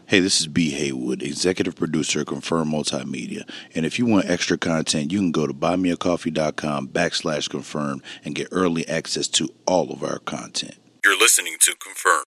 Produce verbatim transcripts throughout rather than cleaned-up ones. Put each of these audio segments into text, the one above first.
Hey, this is B. Haywood, executive producer of Confirm Multimedia. And if you want extra content, you can go to buymeacoffee.com backslash confirm and get early access to all of our content. You're listening to Confirm.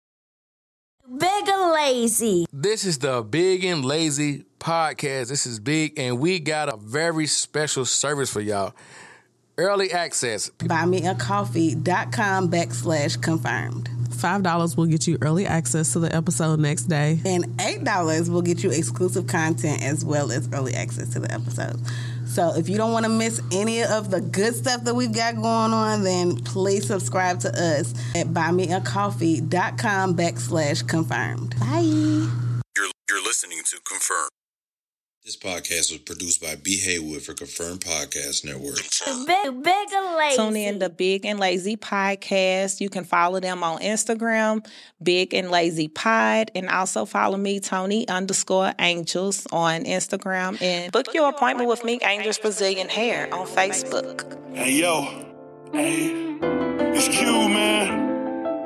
Big and Lazy. This is the Big and Lazy podcast. This is Big, and we got a very special service for y'all. Early access. Buymeacoffee.com backslash confirmed. five dollars will get you early access to the episode next day. And eight dollars will get you exclusive content as well as early access to the episode. So if you don't want to miss any of the good stuff that we've got going on, then please subscribe to us at buymeacoffee.com backslash confirmed. Bye. You're, you're listening to Confirm. This podcast was produced by B. Haywood for Confirm Podcast Network. Big, big and Lazy. Tune in to Big and Lazy Podcast. You can follow them on Instagram, Big and Lazy Pod, and also follow me, Tony underscore Angels, on Instagram, and book your appointment with me, Angels Brazilian Hair, on Facebook. Hey, yo. Hey. It's Q, man.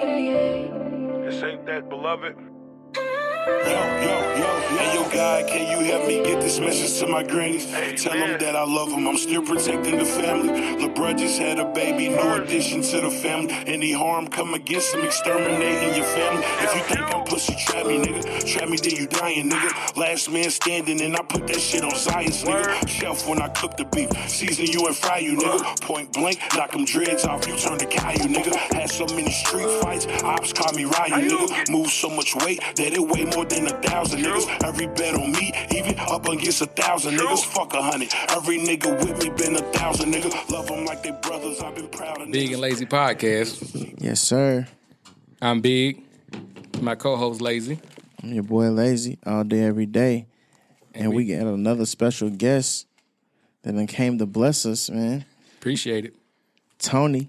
This ain't that, beloved. Yo, yo, yo, hey, yo, God, can you help me get this message to my grannies? Hey, Tell man. them that I love them, I'm still protecting the family. LeBron just had a baby, no addition to the family. Any harm come against him, exterminating your family. If you think I'm pussy, trap me, nigga. Trap me, then you dying, nigga. Last man standing, and I put that shit on science, nigga. Shelf when I cook the beef, season you and fry you, nigga. Point blank, knock them dreads off, you turn to Caillou, nigga. Had so many street fights, ops call me Ryu, nigga. Move so much weight that it weigh more than a thousand niggas. Every bet on me, even up against a thousand niggas. Fuck a hundred. Every nigga with me been a thousand niggas. Love them like they brothers. I've been proud of Big niggas. and Lazy Podcast. Yes, sir. I'm Big. My co-host Lazy. I'm your boy Lazy all day, every day. And, and we, we got another special guest that then came to bless us, man. Appreciate it. Tony.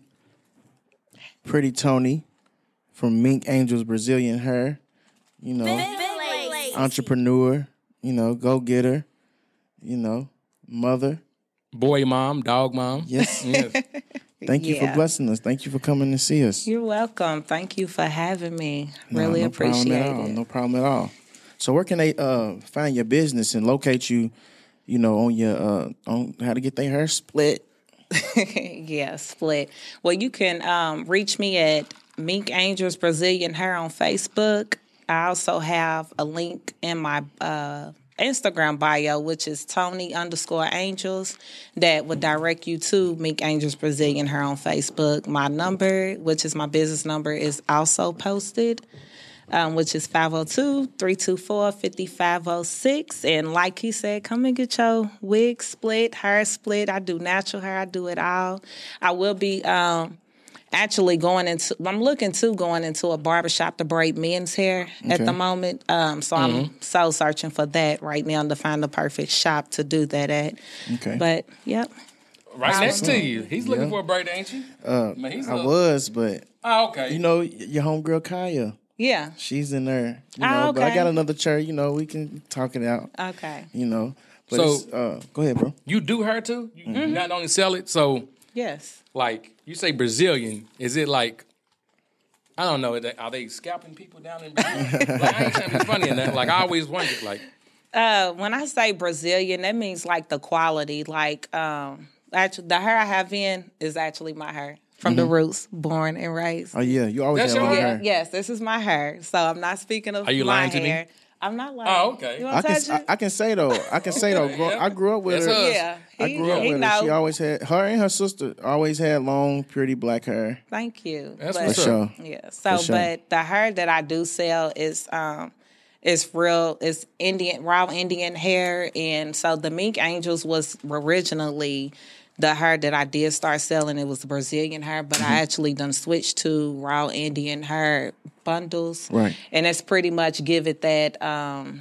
Pretty Tony from Mink Angels Brazilian Hair. You know, Big entrepreneur, you know, go-getter, you know, mother. Boy mom, dog mom. Yes. yes. Thank you Yeah. for blessing us. Thank you for coming to see us. You're welcome. Thank you for having me. No, Really no appreciate problem at all. it. No problem at all. So where can they uh, find your business and locate you, you know, on your, uh, on how to get their hair split? Yeah, split. Well, you can um, reach me at Mink Angels Brazilian Hair on Facebook. I also have a link in my uh, Instagram bio, which is Tony underscore Angels, that would direct you to Mink Angels Brazilian Hair on Facebook. My number, which is my business number, is also posted, um, which is five oh two, three two four, five five oh six. And like he said, come and get your wig split, hair split. I do natural hair. I do it all. I will be... Um, Actually, going into, I'm looking to going into a barbershop to braid men's hair Okay. at the moment. Um, so Mm-hmm. I'm so searching for that right now to find the perfect shop to do that at. Okay. But, yep. Right next to you. He's looking Yeah. for a braid, ain't you? Uh, Man, he's I a- was, but, Oh, okay. you know, your homegirl Kaya, Yeah. she's in there. You Oh, know, But I okay. got another chair, you know, we can talk it out, Okay. you know. But So- it's, uh, go ahead, bro. you do hair too? You Mm-hmm. not only sell it, so Yes. like you say Brazilian, is it like I don't know, are they, are they scalping people down in Brazil? Like I ain't trying to be funny in that. Like I always wondered, like Uh, when I say Brazilian, that means like the quality. Like, um, actually, the hair I have in is actually my hair from the roots, born and raised. Oh, yeah, you always That's have your long hair? hair. Yes, this is my hair. So I'm not speaking of Are you my lying to me? hair. I'm not lying. Oh, okay. You I want to can, touch I, it? I can say, though, I can say, though, grow, I grew up with That's her. us. Yeah. I He, grew up he with know. her. She always had, her and her sister always had long, pretty black hair. Thank you. That's But- what's For up. sure. Yeah. So, For sure. but the hair that I do sell is um, is real. It's Indian, raw Indian hair, and so the Mink Angels was originally the hair that I did start selling. It was Brazilian hair, but Mm-hmm. I actually done switched to raw Indian hair bundles, Right. And it's pretty much give it that. Um,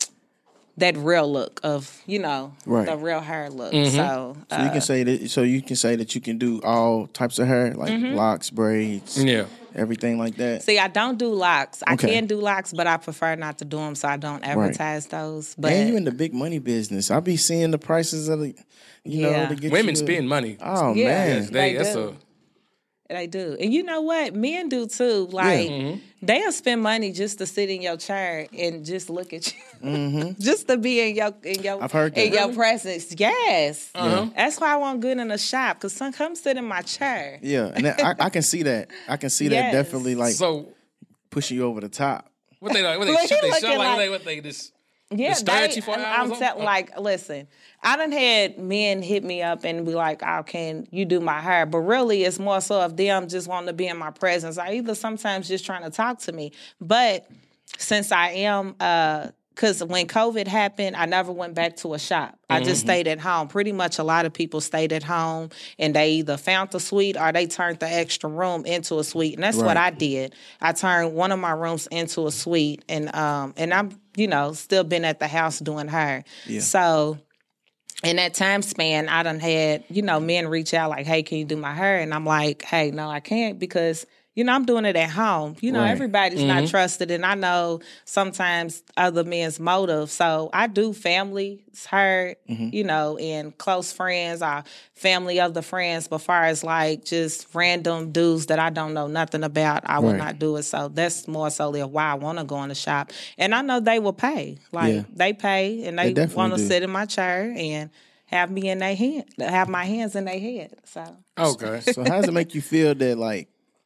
that real look of, you know, Right. the real hair look. Mm-hmm. So, So you uh, can say that. So you can say that you can do all types of hair, like Mm-hmm. locks, braids, yeah. everything like that. see, I don't do locks. I Okay. can do locks, but I prefer not to do them, so I don't advertise those. But And you in the big money business. I be seeing the prices of the, you know, Yeah. to get Women you to- spend money. Oh Yeah. man, Yes, they, They that's do. a They do. And you know what? Men do too. Like, Yeah. Mm-hmm. they'll spend money just to sit in your chair and just look at you. Mm-hmm. Just to be in your in your I've heard in that. your presence. Yes. Uh-huh. That's why I want good in the shop. Because son, come sit in my chair. Yeah, and that, I, I can see that. I can see Yes. that definitely like So pushing you over the top. what they like? What they Look, shoot? he They shot looking like, what like- they what they just. Yeah, stare at they, you for I'm, hours I'm on- telling, oh. like, listen, I done had men hit me up and be like, "Oh, can you do my hair?" But really, it's more so of them just wanting to be in my presence. I either sometimes just trying to talk to me. But since I am, because when COVID happened, I never went back to a shop. I just stayed at home. Pretty much, a lot of people stayed at home, and they either found the suite or they turned the extra room into a suite, and that's what Right. I did. I turned one of my rooms into a suite, and um, and I'm, you know, still been at the house doing hair. Yeah. So in that time span, I done had, you know, men reach out like, "Hey, can you do my hair?" And I'm like, "Hey, no, I can't because, you know, I'm doing it at home. You know, Right. everybody's not trusted, and I know sometimes other men's motive. So I do family's hair, you know, and close friends or family of the friends. But far as like just random dudes that I don't know nothing about, I will Right. not do it. So that's more solely why I want to go in the shop. And I know they will pay. Like Yeah. they pay, and They they, definitely want to do. sit in my chair and have me in their hand, have my hands in their head. So Okay. So how does it make you feel that like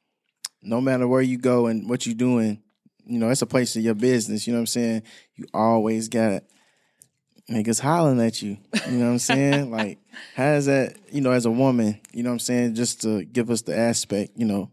no matter where you go and what you're doing, you know, it's a place in your business, you know what I'm saying? You always got niggas hollering at you. You know what I'm saying? Like, how is that, you know, as a woman, you know what I'm saying, just to give us the aspect, you know.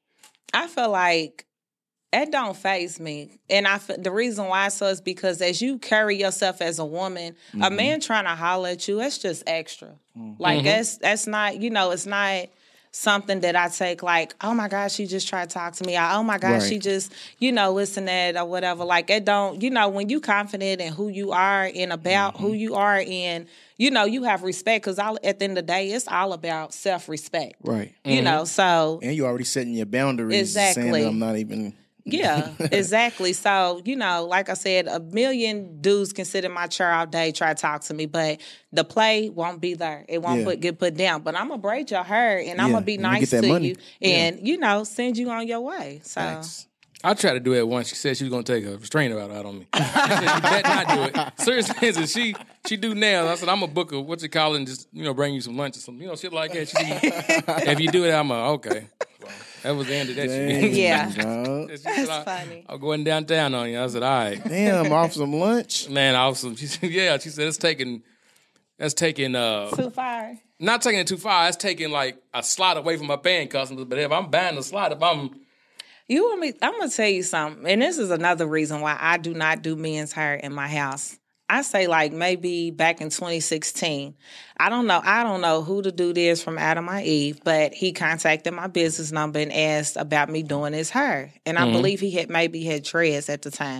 I feel like it don't faze me. And I f- the reason why so is because as you carry yourself as a woman, a man trying to holler at you, it's just extra. Like that's that's not, you know, it's not something that I take like, oh my gosh, she just tried to talk to me. Or, oh my gosh, Right. she just, you know, listen that or whatever. Like it don't, you know, when you confident in who you are and about who you are and, you know, you have respect because at the end of the day, it's all about self-respect. Right. You know, so And you already setting your boundaries, saying Exactly. that I'm not even. yeah, exactly. So, you know, like I said, a million dudes can sit in my chair all day, try to talk to me, but the play won't be there. It won't Yeah. put, get put down. But I'm going to braid your hair and I'm Yeah, going to be and you nice get that to money. you and, you know, send you on your way. So, Facts. I tried to do it once. She said she was gonna take a restraining order out on me. I said, you better not do it. Seriously, said, she she do nails. I said, I'm a booker. What you call it? And just, you know, bring you some lunch or something. You know, shit like that. She said, if you do it, I'm a, okay. Well, that was the end of that Dang, shit. Yeah. dog. She said, I- funny. I'm going downtown on you. I said, all right. Damn, off some lunch. Man, awesome. She said, yeah. She said, it's taking, that's taking, uh, too far. not taking it too far. That's taking like a slot away from my paying customers. But if I'm buying the slot, if I'm, You want me? I'm gonna tell you something, and this is another reason why I do not do men's hair in my house. I say like maybe back in twenty sixteen. I don't know. I don't know who to do this from Adam or Eve, but he contacted my business number and asked about me doing his hair, and I believe he had maybe had dreads at the time,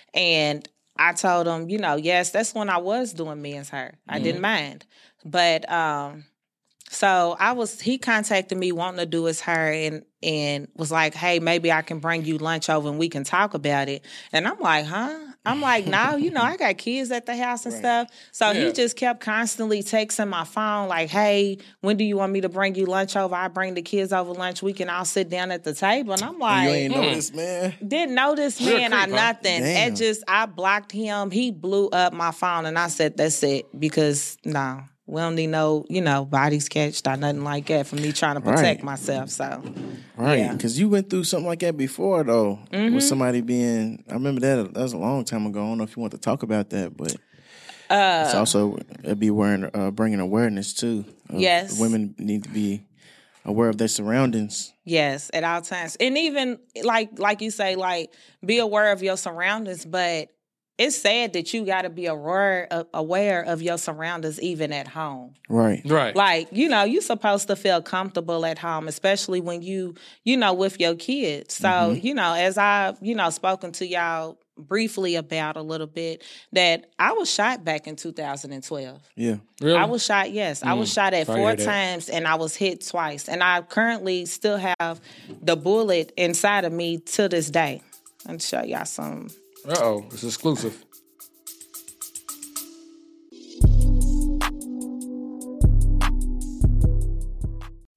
and I told him, you know, yes, that's when I was doing men's hair. I didn't mind, but um. So I was, he contacted me wanting to do his hair and, and was like, hey, maybe I can bring you lunch over and we can talk about it. And I'm like, huh? I'm like, no, you know, I got kids at the house and stuff. So Yeah. he just kept constantly texting my phone like, hey, when do you want me to bring you lunch over? I bring the kids over lunch. We can all sit down at the table. And I'm like, You ain't know this, man. didn't know this Real man creep, or huh? nothing. Damn. It just, I blocked him. He blew up my phone and I said, that's it. Because, no, we don't need no, you know, bodies catched or nothing like that for me trying to protect Right. myself. So, Right, Yeah. because you went through something like that before, though, with somebody being. I remember that. That was a long time ago. I don't know if you want to talk about that, but Uh, it's also it'd be wearing, uh, bringing awareness too. of Yes. women need to be aware of their surroundings. yes, at all times. And even like like you say, like be aware of your surroundings, but it's sad that you got to be aware of, aware of your surroundings even at home. Right, right. Like, you know, you're supposed to feel comfortable at home, especially when you, you know, with your kids. So, you know, as I, you know, spoken to y'all briefly about a little bit, that I was shot back in two thousand twelve. yeah, Really? I was shot, yes. I was shot at Sorry to four hear that. times and I was hit twice. And I currently still have the bullet inside of me to this day. I'll show y'all some. Uh-oh. It's exclusive.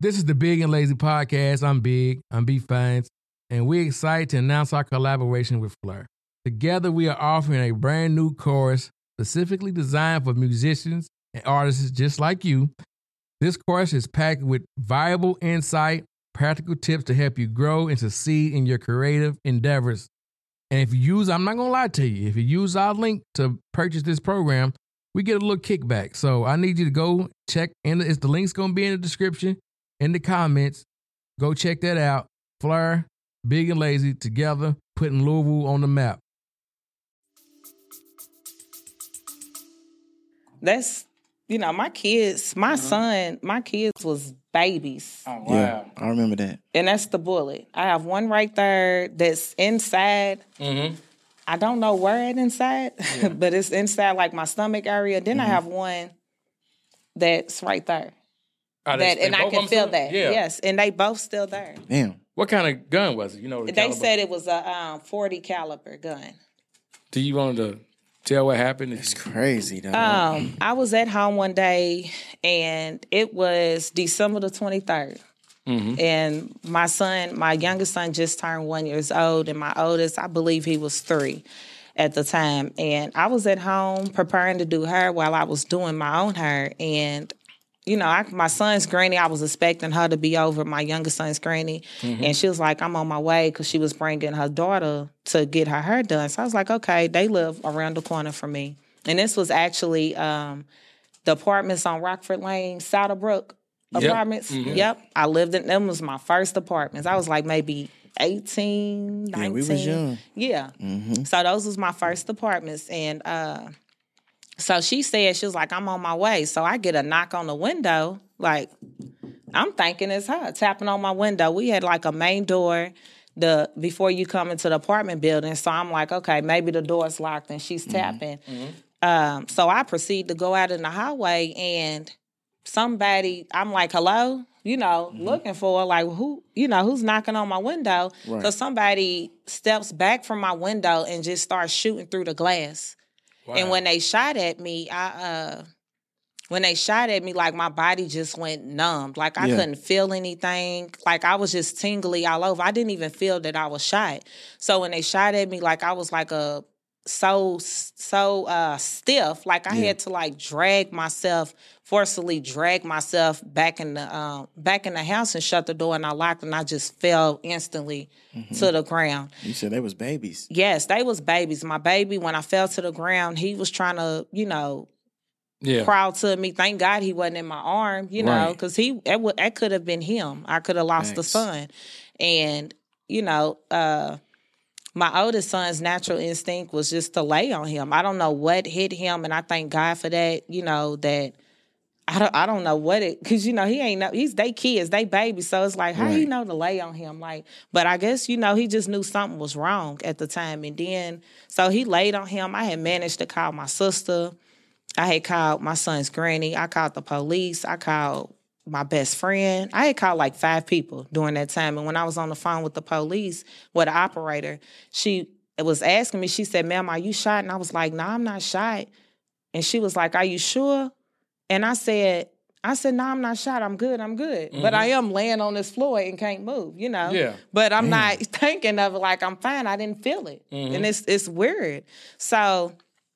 This is the Big and Lazy Podcast. I'm Big. I'm B Fines. And we're excited to announce our collaboration with Fleur. Together, we are offering a brand new course specifically designed for musicians and artists just like you. This course is packed with valuable insight, practical tips to help you grow and succeed in your creative endeavors. And if you use, I'm not going to lie to you, if you use our link to purchase this program, we get a little kickback. So I need you to go check, and it's the link's going to be in the description, in the comments. Go check that out. Fleur, Big and Lazy, together, putting Louisville on the map. That's, you know, my kids, my mm-hmm. son, my kids was babies. Oh, wow. Yeah, I remember that. And that's the bullet. I have one right there that's inside. Mm-hmm. I don't know where it inside, yeah. but it's inside like my stomach area. Then mm-hmm. I have one that's right there. Oh, that, and I can feel that. Yeah. Yes, and they both still there. Damn. What kind of gun was it? You know, the they caliber? said it was a um, forty caliber gun. Do you want to tell what happened? It's crazy, though. Um, I was at home one day, and it was December the twenty-third. Mm-hmm. And my son, my youngest son, just turned one years old, and my oldest, I believe he was three at the time. And I was at home preparing to do hair while I was doing my own hair, and you know, I, my son's granny, I was expecting her to be over, my youngest son's granny. Mm-hmm. And she was like, I'm on my way, because she was bringing her daughter to get her hair done. So I was like, okay, they live around the corner from me. And this was actually um, the apartments on Rockford Lane, Saddlebrook apartments. Yep. Mm-hmm. Yep. I lived in them. Was my first apartments. I was like maybe eighteen, nineteen. Yeah, we was young. Yeah. Mm-hmm. So those was my first apartments. And uh so she said, she was like, I'm on my way. So I get a knock on the window. Like, I'm thinking it's her tapping on my window. We had like a main door the before you come into the apartment building. So I'm like, okay, maybe the door's locked and she's tapping. Mm-hmm. Um, so I proceed to go out in the hallway, and somebody, I'm like, hello? You know, mm-hmm. looking for, like, who, you know, who's knocking on my window? Right. So somebody steps back from my window and just starts shooting through the glass. Wow. And when they shot at me, I uh, when they shot at me, like my body just went numb. Like I yeah. couldn't feel anything. Like I was just tingly all over. I didn't even feel that I was shot. So when they shot at me, like I was like a so so uh, stiff. Like I yeah. had to like drag myself, forcibly drag myself back in the um, back in the house and shut the door, and I locked, and I just fell instantly mm-hmm. to the ground. You said they was babies. Yes, they was babies. My baby, when I fell to the ground, he was trying to, you know, yeah. crawl to me. Thank God he wasn't in my arm, you know, because he it, w- it could have been him. I could have lost Thanks. the son, and you know. Uh, My oldest son's natural instinct was just to lay on him. I don't know what hit him, and I thank God for that. You know that I don't. I don't know what it because you know he ain't know. He's they kids, they babies, so it's like how right. he know to lay on him. Like, but I guess you know he just knew something was wrong at the time, and then so he laid on him. I had managed to call my sister. I had called my son's granny. I called the police. I called my best friend. I had called like five people during that time. And when I was on the phone with the police, with the operator, she was asking me, she said, ma'am, are you shot? And I was like, no, nah, I'm not shot. And she was like, are you sure? And I said, I said, no, nah, I'm not shot. I'm good. I'm good. Mm-hmm. But I am laying on this floor and can't move, you know? Yeah. But I'm mm. not thinking of it like I'm fine. I didn't feel it. Mm-hmm. And it's it's weird. So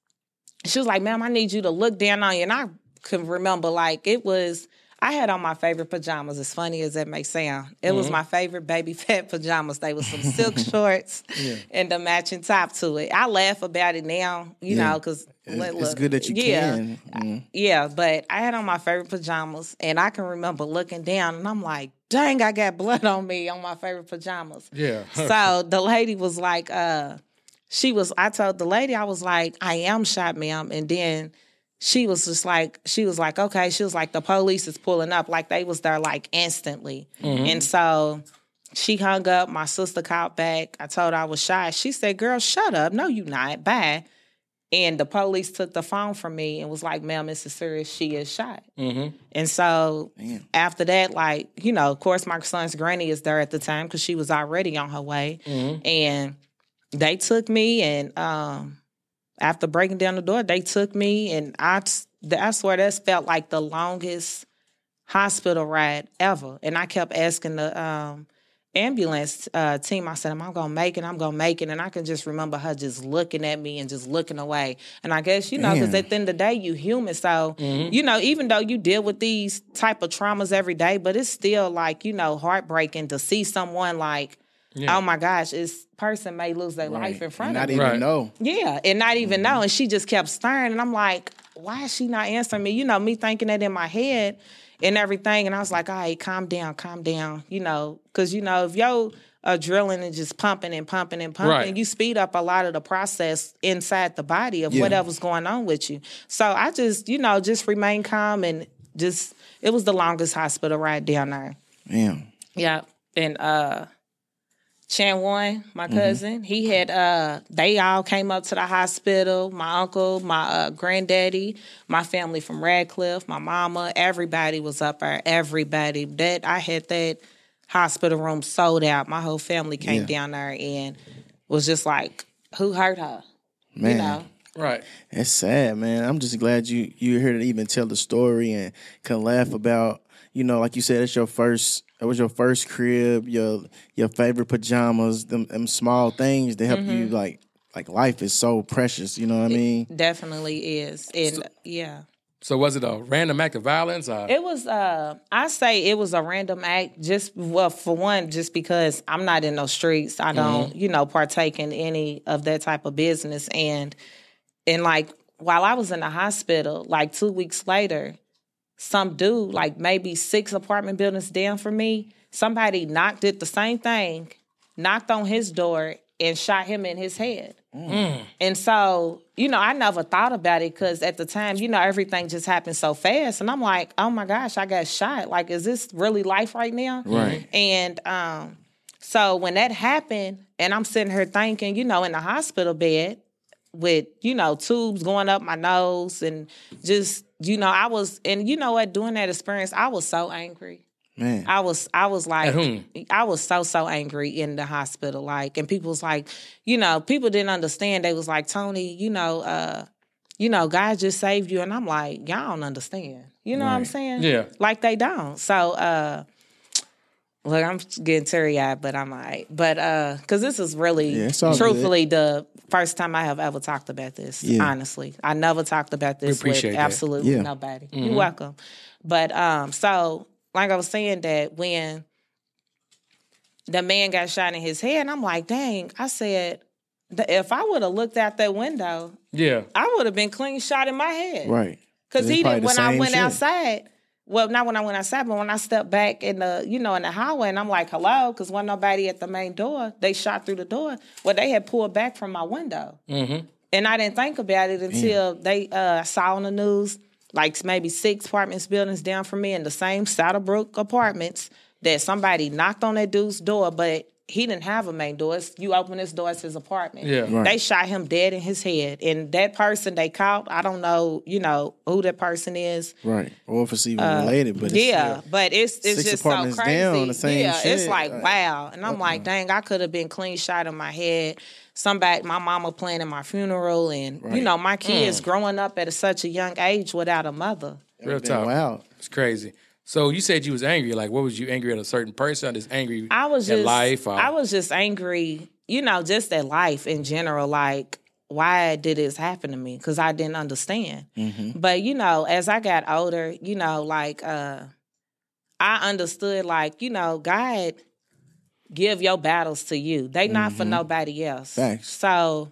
she was like, ma'am, I need you to look down on you. And I can remember like it was, I had on my favorite pajamas, as funny as that may sound. It mm-hmm. was my favorite baby fat pajamas. They were some silk shorts yeah. and the matching top to it. I laugh about it now, you yeah. know, because... It's, it's good that you yeah, can. Mm-hmm. Yeah, but I had on my favorite pajamas, and I can remember looking down, and I'm like, dang, I got blood on me on my favorite pajamas. Yeah. So the lady was like, uh, she was, I told the lady, I was like, I am shot, ma'am, and then... She was just like, she was like, okay. She was like, the police is pulling up. Like, they was there, like, instantly. Mm-hmm. And so she hung up. My sister called back. I told her I was shot. She said, girl, shut up. No, you not. Bye. And the police took the phone from me and was like, ma'am, this is serious. She is shot. Mm-hmm. And so Man. after that, like, you know, of course, my son's granny is there at the time because she was already on her way. Mm-hmm. And they took me and... um after breaking down the door, they took me, and I, I swear that's felt like the longest hospital ride ever. And I kept asking the um, ambulance uh, team, I said, am I going to make it? I'm going to make it. And I can just remember her just looking at me and just looking away. And I guess, you know, because at the end of the day, you human. So, mm-hmm. you know, even though you deal with these type of traumas every day, but it's still like, you know, heartbreaking to see someone like, yeah. oh my gosh, this person may lose their right. life in front and of me. Not even right. know. Yeah, and not even mm-hmm. know. And she just kept staring. And I'm like, why is she not answering me? You know, me thinking that in my head and everything. And I was like, all right, calm down, calm down. You know, because, you know, if your adrenaline is just pumping and pumping and pumping, right. you speed up a lot of the process inside the body of yeah. whatever's going on with you. So I just, you know, just remain calm and just, it was the longest hospital ride down there. Damn. Yeah. And, uh, Chan One, my cousin, mm-hmm. he had, uh, they all came up to the hospital. My uncle, my uh, granddaddy, my family from Radcliffe, my mama, everybody was up there. Everybody. That I had that hospital room sold out. My whole family came yeah. down there and was just like, who hurt her? Man. You know? Right. It's sad, man. I'm just glad you, you're here to even tell the story and can laugh about, you know, like you said, it's your first... It was your first crib, your your favorite pajamas, them, them small things that help mm-hmm. you, like, like life is so precious, you know what I mean? It definitely is. And, so, yeah. So was it a random act of violence? Or? It was, uh, I say it was a random act, just, well, for one, just because I'm not in those streets. I don't, mm-hmm. you know, partake in any of that type of business. And, and like, while I was in the hospital, like two weeks later, some dude, like maybe six apartment buildings down from me, somebody knocked at the same thing, knocked on his door, and shot him in his head. Mm. And so, you know, I never thought about it because at the time, you know, everything just happened so fast. And I'm like, oh my gosh, I got shot. Like, is this really life right now? Right. And um, so when that happened, and I'm sitting here thinking, you know, in the hospital bed with, you know, tubes going up my nose and just... You know, I was, and you know what, during that experience, I was so angry. Man. I was, I was like, At whom? I was so, so angry in the hospital. Like, and people was like, you know, people didn't understand. They was like, Tony, you know, uh, you know, God just saved you. And I'm like, y'all don't understand. You know right. what I'm saying? Yeah. Like they don't. So, uh, look, I'm getting teary-eyed, but I'm all right. But, uh, because this is really, yeah, truthfully, good. the first time I have ever talked about this, yeah. honestly. I never talked about this with that. absolutely yeah. nobody. Mm-hmm. You're welcome. But, um, so, like I was saying that when the man got shot in his head, I'm like, dang, I said, if I would have looked out that window, yeah, I would have been clean shot in my head. Right. Because he didn't, when I went shit. outside... Well, not when I went outside, but when I stepped back in the, you know, in the hallway, and I'm like, hello, because wasn't nobody at the main door. They shot through the door. Well, they had pulled back from my window. Mm-hmm. And I didn't think about it until yeah. they uh, saw on the news, like maybe six apartments buildings down from me in the same Saddlebrook apartments, that somebody knocked on that dude's door, but he didn't have a main door. It's, you open this door, it's his apartment. Yeah. Right. They shot him dead in his head. And that person they caught, I don't know, you know, who that person is. Right. Or if it's even uh, related. But it's, yeah, uh, but it's it's six just so apartments crazy. down, the same yeah, shit. it's like, Like, wow. And I'm uh-uh. like, dang, I could have been clean shot in my head. Somebody, my mama planning my funeral. And, Right. you know, my kids Mm. growing up at a, such a young age without a mother. Real talk. Wow. It's crazy. So you said you was angry. Like, what was you angry at a certain person? Or just angry I was at just, life? Or? I was just angry, you know, just at life in general. Like, why did this happen to me? Because I didn't understand. Mm-hmm. But, you know, as I got older, you know, like, uh, I understood, like, you know, God give your battles to you. They not mm-hmm. for nobody else. Thanks. So...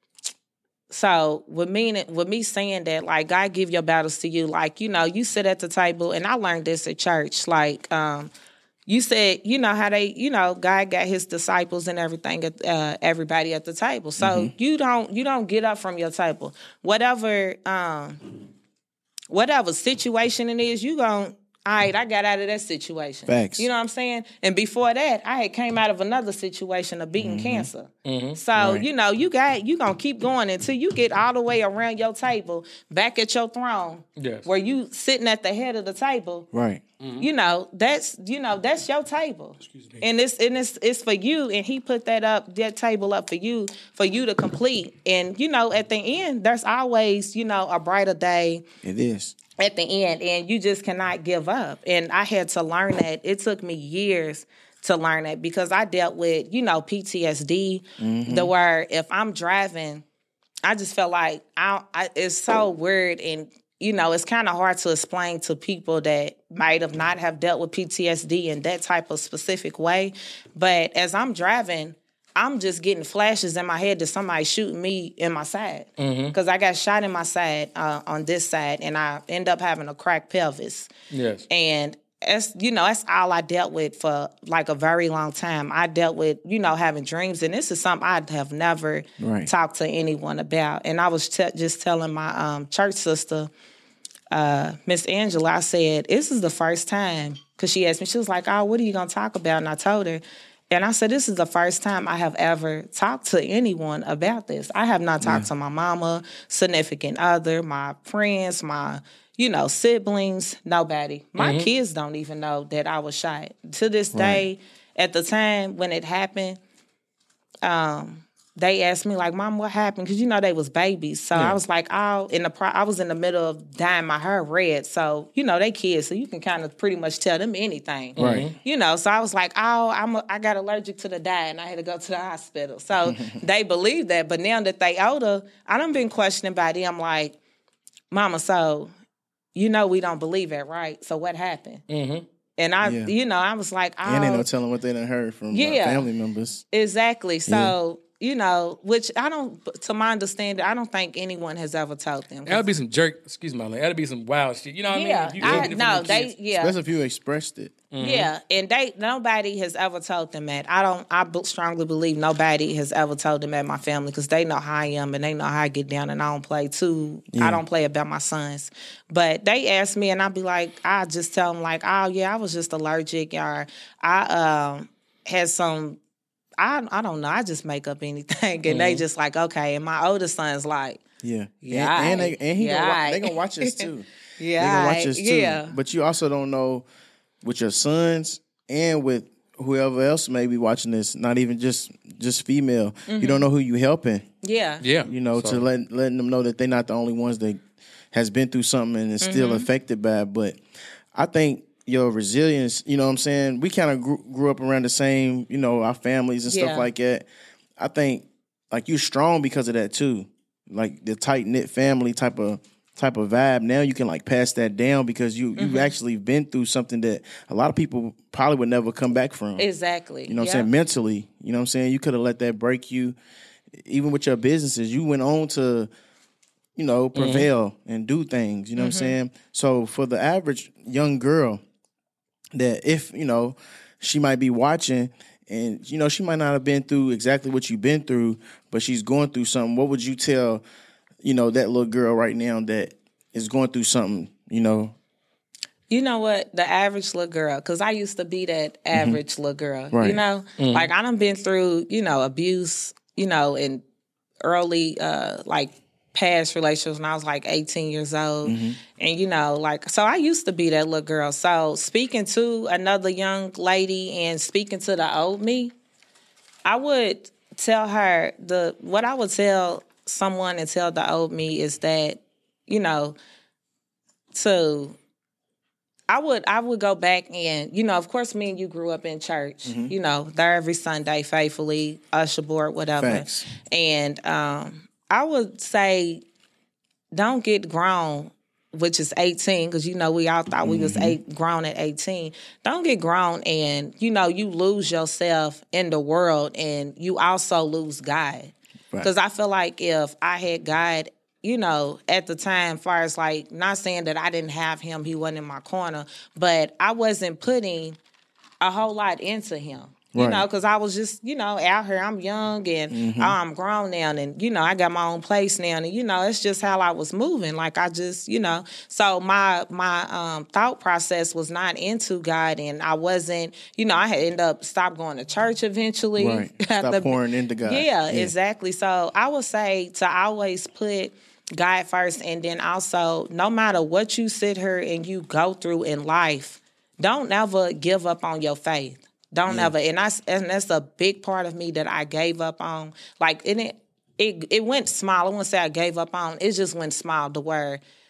So with me, with me saying that, like, God give your battles to you, like, you know, you sit at the table, and I learned this at church. Like, um, you said, you know how they, you know, God got His disciples and everything, uh, everybody at the table. So mm-hmm. you don't, you don't get up from your table, whatever, um, whatever situation it is, you gon'. All right, I got out of that situation. Facts. You know what I'm saying? And before that, I had came out of another situation of beating mm-hmm. cancer. Mm-hmm. So, right. you know, you got you gonna keep going until you get all the way around your table, back at your throne, yes. where you sitting at the head of the table. Right. Mm-hmm. You know, that's you know, that's your table. Excuse me. And it's and it's it's for you, and He put that up, that table up for you, for you to complete. And, you know, at the end, there's always, you know, a brighter day. It is. at the end, and you just cannot give up. And I had to learn that. It took me years to learn that because I dealt with, you know, P T S D, mm-hmm. the where if I'm driving, I just felt like I, I it's so weird, and you know, it's kind of hard to explain to people that might have not have dealt with P T S D in that type of specific way. But as I'm driving, I'm just getting flashes in my head that somebody shooting me in my side. Because mm-hmm. I got shot in my side uh, on this side, and I end up having a cracked pelvis. Yes. And, that's, you know, that's all I dealt with for, like, a very long time. I dealt with, you know, having dreams, and this is something I have never right. talked to anyone about. And I was te- just telling my um, church sister, uh, Miss Angela, I said, this is the first time, because she asked me, she was like, oh, what are you going to talk about? And I told her, and I said, this is the first time I have ever talked to anyone about this. I have not talked yeah. to my mama, significant other, my friends, my, you know, siblings, nobody. My mm-hmm. kids don't even know that I was shot. To this right. day, at the time when it happened, um, they asked me, like, Mom, what happened? Because, you know, they was babies. So yeah. I was like, oh, in the pro- I was in the middle of dyeing my hair red. So, you know, they kids, so you can kind of pretty much tell them anything. Right. You know, so I was like, oh, I'm a, I got allergic to the dye, and I had to go to the hospital. So they believed that. But now that they older, I done been questioning by them, like, Mama, so, you know we don't believe it, right? So what happened? Mm-hmm. And I, yeah. you know, I was like, oh. And they don't tell them what they done heard from yeah, uh, family members. Exactly. So... Yeah. You know, which I don't, to my understanding, I don't think anyone has ever told them. That'd be some jerk, excuse me, that'd be some wild shit. You know what yeah, I mean? I, no, they, kids. yeah. Especially if you expressed it. Mm-hmm. Yeah, and they, nobody has ever told them that. I don't, I strongly believe nobody has ever told them at my family because they know how I am and they know how I get down, and I don't play too, yeah. I don't play about my sons. But they ask me and I'd be like, I just tell them like, oh yeah, I was just allergic, or I um, had some, I I don't know. I just make up anything, and mm-hmm. they just like, okay. And my oldest son's like, yeah, yeah, and, and they and he yeah, gonna watch, they gonna watch us too. yeah, they gonna watch us too. Yeah. But you also don't know with your sons and with whoever else may be watching this. Not even just just female. Mm-hmm. You don't know who you helping. Yeah, yeah. You know, so. to let letting them know that they're not the only ones that has been through something and is mm-hmm. still affected by it. But I think your resilience, you know what I'm saying? We kind of grew, grew up around the same, you know, our families and stuff yeah. like that. I think, like, you're strong because of that, too. Like, the tight-knit family type of type of vibe. Now you can, like, pass that down because you, mm-hmm. you've actually been through something that a lot of people probably would never come back from. Exactly. You know what yep. I'm saying? Mentally. You know what I'm saying? You could have let that break you. Even with your businesses, you went on to, you know, prevail mm-hmm. and do things. You know mm-hmm. what I'm saying? So for the average young girl, that if, you know, she might be watching and, you know, she might not have been through exactly what you've been through, but she's going through something, what would you tell, you know, that little girl right now that is going through something, you know? You know what? The average little girl, because I used to be that average mm-hmm. little girl, right. you know? Mm-hmm. Like, I done been through, you know, abuse, you know, in early, uh, like, past relationships when I was like eighteen years old. Mm-hmm. And, you know, like, so I used to be that little girl. So speaking to another young lady and speaking to the old me, I would tell her, the what I would tell someone and tell the old me is that, you know, to, I would, I would go back and, you know, of course, me and you grew up in church, mm-hmm. you know, there every Sunday faithfully, usher board, whatever. Thanks. And, um, I would say, don't get grown, which is eighteen, because, you know, we all thought we mm-hmm. was eight, grown at eighteen. Don't get grown and, you know, you lose yourself in the world and you also lose God. Because right. I feel like if I had God, you know, at the time, far as like, not saying that I didn't have him, he wasn't in my corner, but I wasn't putting a whole lot into him. You right. know, because I was just, you know, out here. I'm young and mm-hmm. I'm grown now. And, you know, I got my own place now. And, you know, it's just how I was moving. Like, I just, you know. So my my um, thought process was not into God. And I wasn't, you know, I had ended up stopped going to church eventually. Right. Stop the, pouring into God. Yeah, yeah, exactly. So I would say to always put God first. And then also, no matter what you sit here and you go through in life, don't ever give up on your faith. Don't yeah. ever, and I and that's a big part of me that I gave up on. Like, and it it it went small. I wouldn't say I gave up on. It just went small to where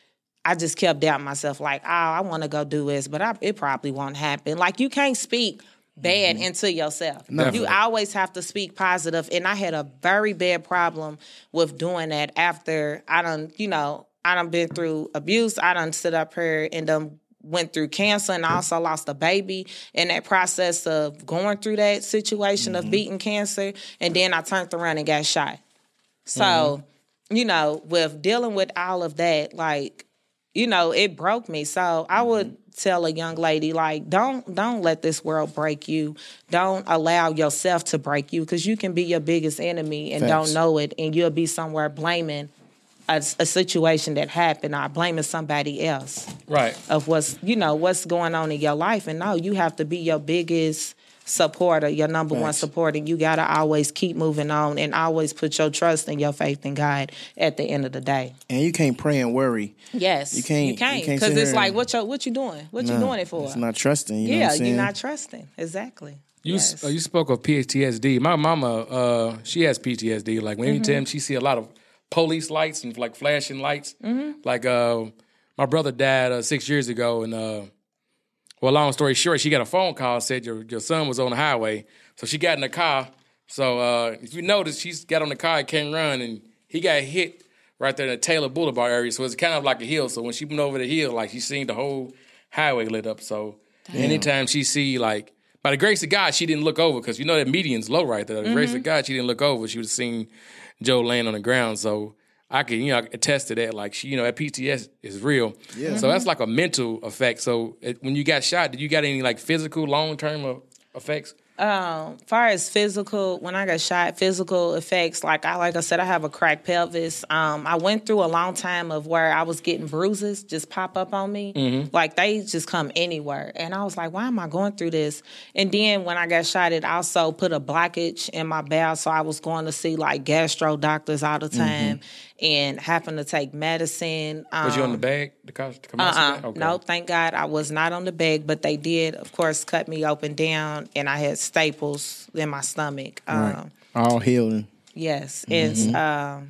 I just kept doubting myself, like, oh, I want to go do this, but I, it probably won't happen. Like, you can't speak bad mm-hmm. into yourself. Definitely. You always have to speak positive, and I had a very bad problem with doing that after I done, you know, I done been through abuse. I done stood up here and done went through cancer, and I also lost a baby in that process of going through that situation mm-hmm. of beating cancer, and then I turned around and got shot. So, mm-hmm. you know, with dealing with all of that, like, you know, it broke me. So I would tell a young lady, like, don't don't let this world break you. Don't allow yourself to break you, because you can be your biggest enemy and Facts. don't know it, and you'll be somewhere blaming a, a situation that happened or blaming somebody else. Right. Of what's, you know, what's going on in your life. And no, you have to be your biggest supporter, your number Facts. one supporter. You got to always keep moving on and always put your trust and your faith in God at the end of the day. And you can't pray and worry. Yes. You can't. You can't. Because Because it's like, what, you, what you doing? What no, you doing it for? It's not trusting. You know yeah, what I'm saying? you're not trusting. Exactly. You yes. uh, you spoke of P T S D. My mama, uh, she has P T S D. Like, when anytime mm-hmm. she see a lot of police lights and like flashing lights. Mm-hmm. Like uh, my brother died uh, six years ago, and uh, well, long story short, she got a phone call said your your son was on the highway. So she got in the car. So uh, if you notice, she's got on the car, can't run, and he got hit right there in the Taylor Boulevard area. So it's kind of like a hill. So when she went over the hill, like, she seen the whole highway lit up. So Damn. anytime she see, like, by the grace of God, she didn't look over, because you know that median's low right there. By the mm-hmm. grace of God, she didn't look over. She would have seen Joe laying on the ground. So I can, you know, attest to that. Like, she, you know, that P T S D is real. Yeah. Mm-hmm. So that's like a mental effect. So it, when you got shot, did you got any like physical, long term effects? Um, far as physical, when I got shot, physical effects, like I like I said, I have a cracked pelvis. Um, I went through a long time of where I was getting bruises just pop up on me. Mm-hmm. Like, they just come anywhere. And I was like, why am I going through this? And then when I got shot, it also put a blockage in my bowel. So I was going to see like gastro doctors all the time mm-hmm. and having to take medicine. Um, was you on the bag? The co- the uh-uh. Okay. No, thank God I was not on the bag, but they did, of course, cut me open down, and I had staples in my stomach. Right. Um, All healing. yes. Mm-hmm. And um,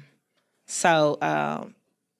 so, um,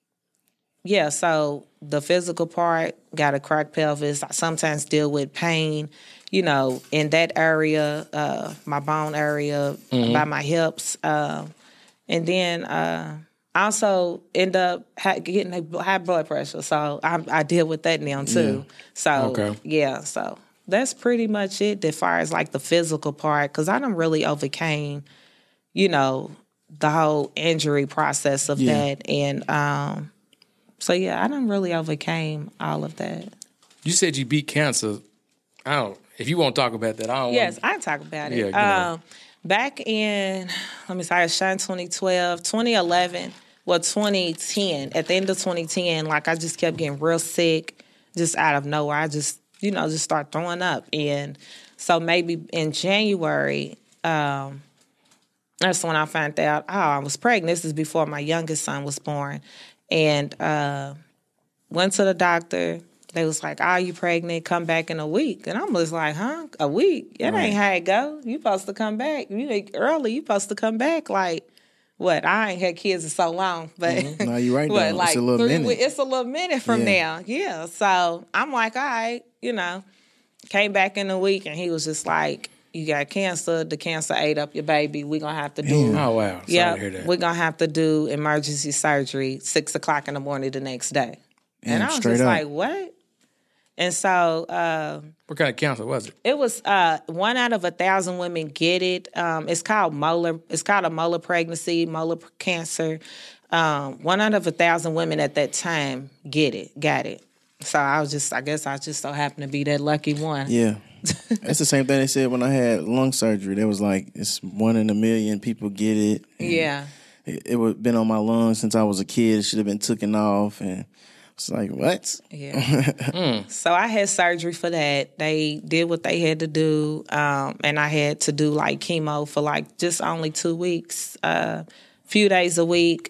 yeah, so the physical part, got a cracked pelvis. I sometimes deal with pain, you know, in that area, uh, my bone area, mm-hmm. by my hips. Uh, and then uh, I also end up ha- getting high blood pressure. So I, I deal with that now, too. Yeah. So, okay. yeah, so that's pretty much it as far as like the physical part, because I done really overcame, you know, the whole injury process of yeah. that. And um, so, yeah, I done really overcame all of that. You said you beat cancer. I don't, if you want to talk about that, I don't Yes, want I can talk about it. Yeah, um, back in, let me say, I shot in twenty twelve, twenty eleven, well, twenty ten. At the end of twenty ten, like, I just kept getting real sick just out of nowhere. I just, you know, just start throwing up. And so maybe in January, um, that's when I found out, oh, I was pregnant. This is before my youngest son was born. And uh, went to the doctor. They was like, oh, you pregnant? Come back in a week. And I was like, huh? A week? That right. ain't how it go. You supposed to come back. You early. You supposed to come back. Like, what? I ain't had kids in so long. But mm-hmm. No, you're right, what, though. Like it's a little three, minute. It's a little minute from yeah. now. Yeah. So I'm like, all right, you know. Came back in a week, and he was just like, you got cancer. The cancer ate up your baby. We're going to have to do. Oh, wow. Sorry yeah, to hear that. We're going to have to do emergency surgery six o'clock in the morning the next day. Yeah, and I was just up. like, what? And so. Uh, what kind of cancer was it? It was uh, one out of a thousand women get it. Um, it's called molar. It's called a molar pregnancy, molar cancer. Um, one out of a thousand women at that time get it, got it. So I was just, I guess I just so happened to be that lucky one. Yeah. That's the same thing they said when I had lung surgery. They was like, it's one in a million people get it. Yeah. It, it would been on my lungs since I was a kid. It should have been taken off. And it's like, what? Yeah. mm. So I had surgery for that. They did what they had to do. Um, and I had to do like chemo for like just only two weeks, a uh, few days a week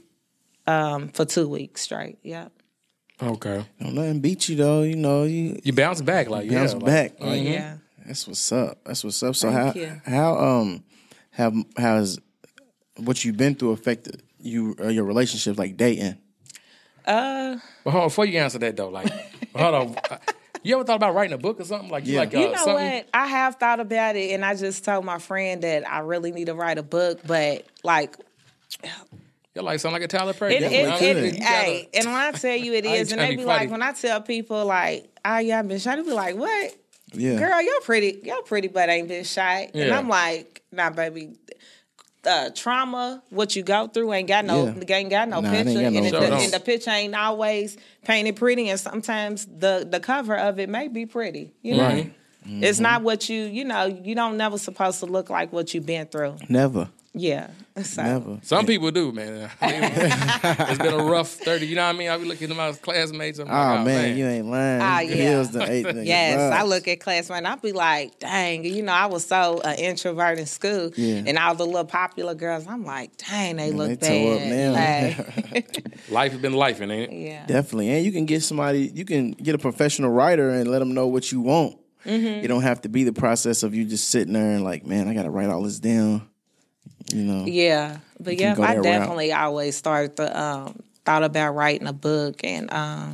um, for two weeks straight. Yep. Okay. Don't nothing beat you though, you know. You you bounce back like bounce yeah, back. Like, like, yeah. That's what's up. That's what's up. So Thank how you. how um have has what you've been through affected you uh, your relationship, like dating? Uh, But hold on, before you answer that though, like, hold on. You ever thought about writing a book or something? Like, you Yeah. like uh, you know something? what? I have thought about it, and I just told my friend that I really need to write a book, but like. You're like sound like a Tyler Perry. It, That's it, what it, I'm- it, you gotta- hey, and when I tell you it I ain't is, and trying they to be be like, funny. when I tell people like, oh, y'all been shot, they be like, what? Yeah. Girl, you're pretty, you're pretty, but ain't been shot. And Yeah. I'm like, nah, baby. Uh, trauma, what you go through, ain't got no, Yeah. ain't got no Nah, it ain't picture, got no and, it- Sure the, don't. and the picture ain't always painted pretty, and sometimes the the cover of it may be pretty. You know, Right. it's not what you, you know, you don't never supposed to look like what you've been through. Never. Yeah, so. Never. Some people do, man. It's been a rough thirty. You know what I mean? I be looking at my classmates. I'm Oh, like, oh, man, you ain't lying. Oh, The yeah. Hills done ate niggas' Yes, I lives. look at classmates and I be like, dang, you know, I was so uh, introvert in school, Yeah. and all the little popular girls, I'm like, dang, they Man, look they toe up bad. now. Hey. Life has been life, ain't it? Yeah. Definitely. And you can get somebody, you can get a professional writer and let them know what you want. Mm-hmm. It don't have to be the process of you just sitting there and like, man, I got to write all this down. You know? Yeah, but You yeah, can go I that route. definitely always started to um, thought about writing a book, and um,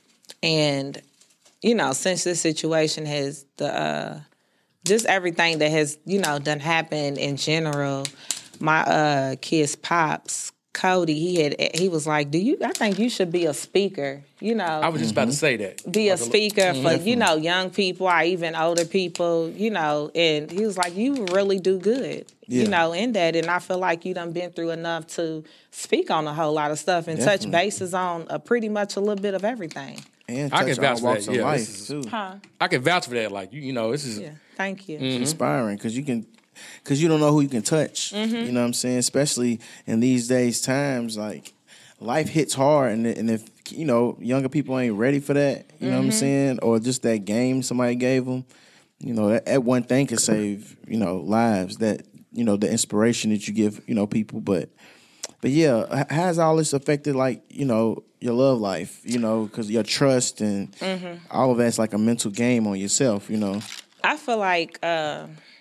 and you know, since this situation has the uh, just everything that has you know done happened in general, my uh, kid's pops. Cody, he had he was like, "Do you? I think you should be a speaker. You know, I was just about to say that. be a Like speaker for you know young people or even older people, you know." And he was like, "You really do good, Yeah. you know, in that." And I feel like you done been through enough to speak on a whole lot of stuff and touch Definitely. bases on uh, pretty much a little bit of everything. And I touch can vouch all for walks that, of yeah, life, this is- too. Huh? I can vouch for that. Like, you, you know, this is. Yeah. Thank you. Mm-hmm. Inspiring because you can, because you don't know who you can touch. Mm-hmm. You know what I'm saying? Especially in these days, times like life hits hard, and and if you know younger people ain't ready for that, you know what I'm Mm-hmm. saying, or just that game somebody gave them, you know that, that one thing can save you know lives. That you know the inspiration that you give you know people, but but yeah, h- how's all this affected like you know your love life? You know because your trust and Mm-hmm. all of that's like a mental game on yourself. You know. I feel like uh,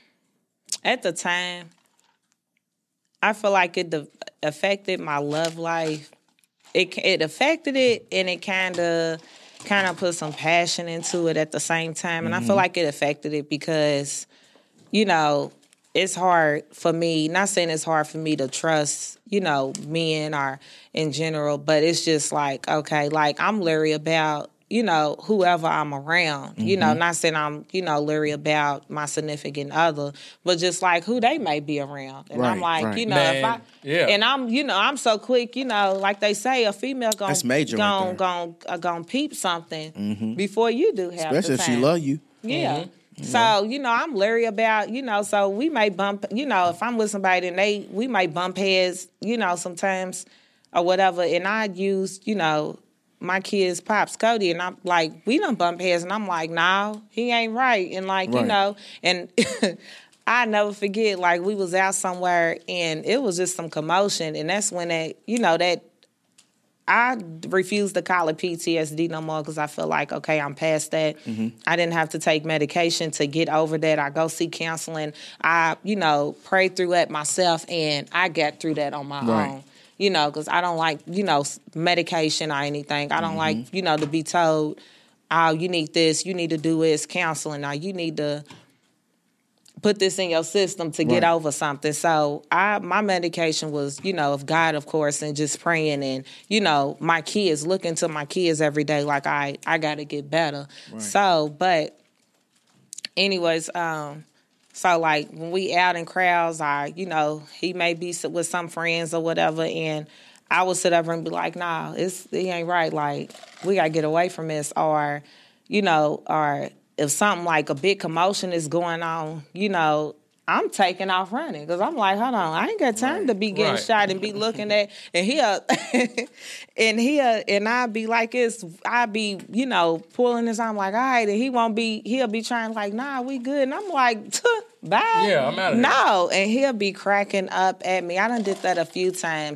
at the time, I feel like it de- affected my love life. It it affected it, and it kind of kind of put some passion into it at the same time. And I feel like it affected it because, you know, it's hard for me. Not saying it's hard for me to trust, you know, men or in general, but it's just like okay, like I'm leery about. You know, whoever I'm around, you know, not saying I'm, you know, leery about my significant other, but just like who they may be around. And I'm Right, like, right. you know, if I, Man, yeah. and I'm, you know, I'm so quick, you know, like they say, a female gonna, That's major right gonna, there. gonna, uh, gonna peep something before you do half Especially the if she time. love you. Yeah. So, you know, I'm leery about, you know, so we may bump, you know, if I'm with somebody and they, we might bump heads, you know, sometimes or whatever. And I use, you know, my kid's pops, Cody, and I'm like, we done bump heads. And I'm like, no, he ain't right. And like, you Right. know, and I never forget, like we was out somewhere and it was just some commotion. And that's when that, you know, that I refuse to call it P T S D no more because I feel like, okay, I'm past that. I didn't have to take medication to get over that. I go see counseling. I, you know, pray through it myself, and I got through that on my Right. own. You know, because I don't like, you know, s- medication or anything. I don't like, you know, to be told, oh, you need this, you need to do this, counseling, or you need to put this in your system to get Right. over something. So I my medication was, you know, of God, of course, and just praying and, you know, my kids, looking to my kids every day like I, I got to get better. So, but anyways, um, so like when we out in crowds, I, you know, he may be s- with some friends or whatever, and I would sit over and be like, nah, it's it ain't right. Like we gotta get away from this, or, you know, or if something like a big commotion is going on, you know, I'm taking off running because I'm like, hold on, I ain't got time to be getting Right. shot and be looking at and he'll and he'll and I be like this, I be, you know, pulling this. I'm like, all right, and he won't be. He'll be trying like, nah, we good, and I'm like, tuh, bye. Yeah, I'm outta here. No, and he'll be cracking up at me. I done did that a few times.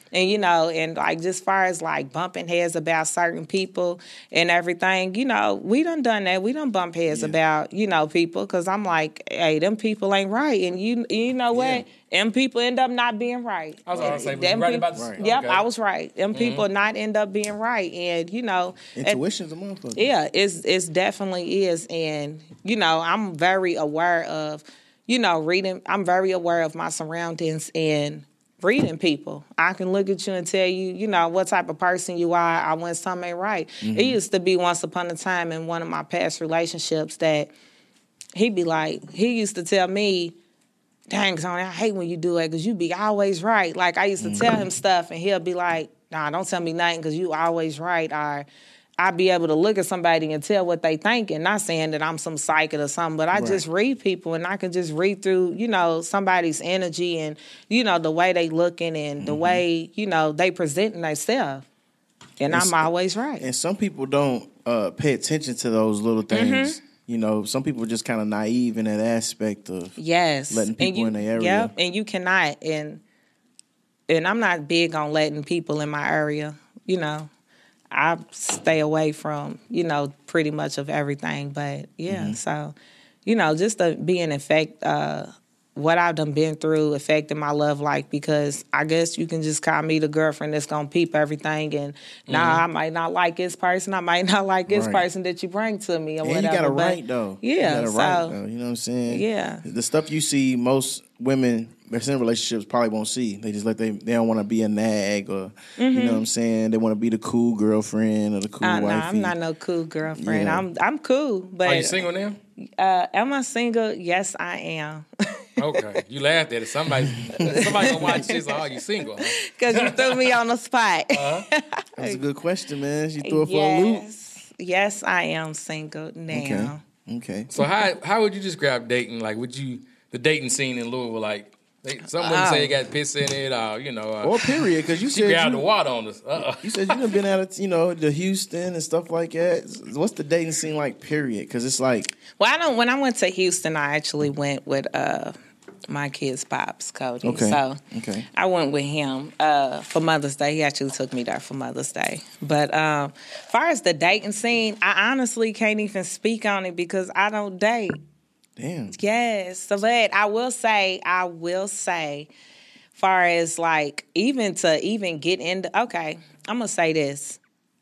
And, you know, and like just far as like bumping heads about certain people and everything, you know, we done done that. We done bump heads yeah. about, you know, people because I'm like, hey, them people ain't right. And you you know what? Yeah. Them people end up not being right. I was going to say, them you right people, about this? Right. Yep, okay. I was right. Them mm-hmm. people not end up being right. And, you know. Intuition's a motherfucker. Yeah, it's, it's definitely is. And, you know, I'm very aware of, you know, reading. I'm very aware of my surroundings and reading people. I can look at you and tell you, you know, what type of person you are or when something ain't right. Mm-hmm. It used to be once upon a time in one of my past relationships that he'd be like, he used to tell me, dang, Tony, I hate when you do it because you be always right. Like, I used to mm-hmm. tell him stuff and he'll be like, nah, don't tell me nothing because you always right. Or I'd be able to look at somebody and tell what they thinking. Not saying that I'm some psychic or something, but I right. just read people and I can just read through, you know, somebody's energy and, you know, the way they looking and mm-hmm. the way, you know, they presenting themselves. And, and I'm always right. And some people don't uh, pay attention to those little things. Mm-hmm. You know, some people are just kind of naive in that aspect of yes. letting people you, in the area. Yep, and you cannot. And and I'm not big on letting people in my area, you know. I stay away from, you know, pretty much of everything. But, yeah, mm-hmm. so, you know, just to be in effect, uh, what I've done been through affected my love life because I guess you can just call me the girlfriend that's going to peep everything. And mm-hmm. now nah, I might not like this person. I might not like this right. person that you bring to me or and whatever. you got a but, right, though. Yeah. You got a so, right, though. You know what I'm saying? Yeah. The stuff you see most women that's in relationships probably won't see. They just like they they don't want to be a nag or mm-hmm. you know what I'm saying. They want to be the cool girlfriend or the cool uh, wifey. Nah, I'm not no cool girlfriend. Yeah. I'm I'm cool. But are you single now? Uh, am I single? Yes, I am. Okay, you laughed at it. Somebody somebody gonna watch this. Oh, you single? Because huh? you threw me on the spot. Uh-huh. That's a good question, man. She threw it for yes. a loop. Yes, I am single now. Okay. Okay. So how how would you describe dating? Like, would you the dating scene in Louisville like? They, some women oh. say they got piss in it, or you know, uh, or period. Because you she said grabbed you, the water on us. Uh-uh. You said you done been out of you know the Houston and stuff like that. What's the dating scene like? Period. Because it's like, well, I don't. When I went to Houston, I actually went with uh, my kid's pops, Cody. Okay. So okay. I went with him uh, for Mother's Day. He actually took me there for Mother's Day. But um, as far as the dating scene, I honestly can't even speak on it because I don't date. Damn. Yes. So, but I will say, I will say, far as like, even to even get into, okay, I'm going to say this.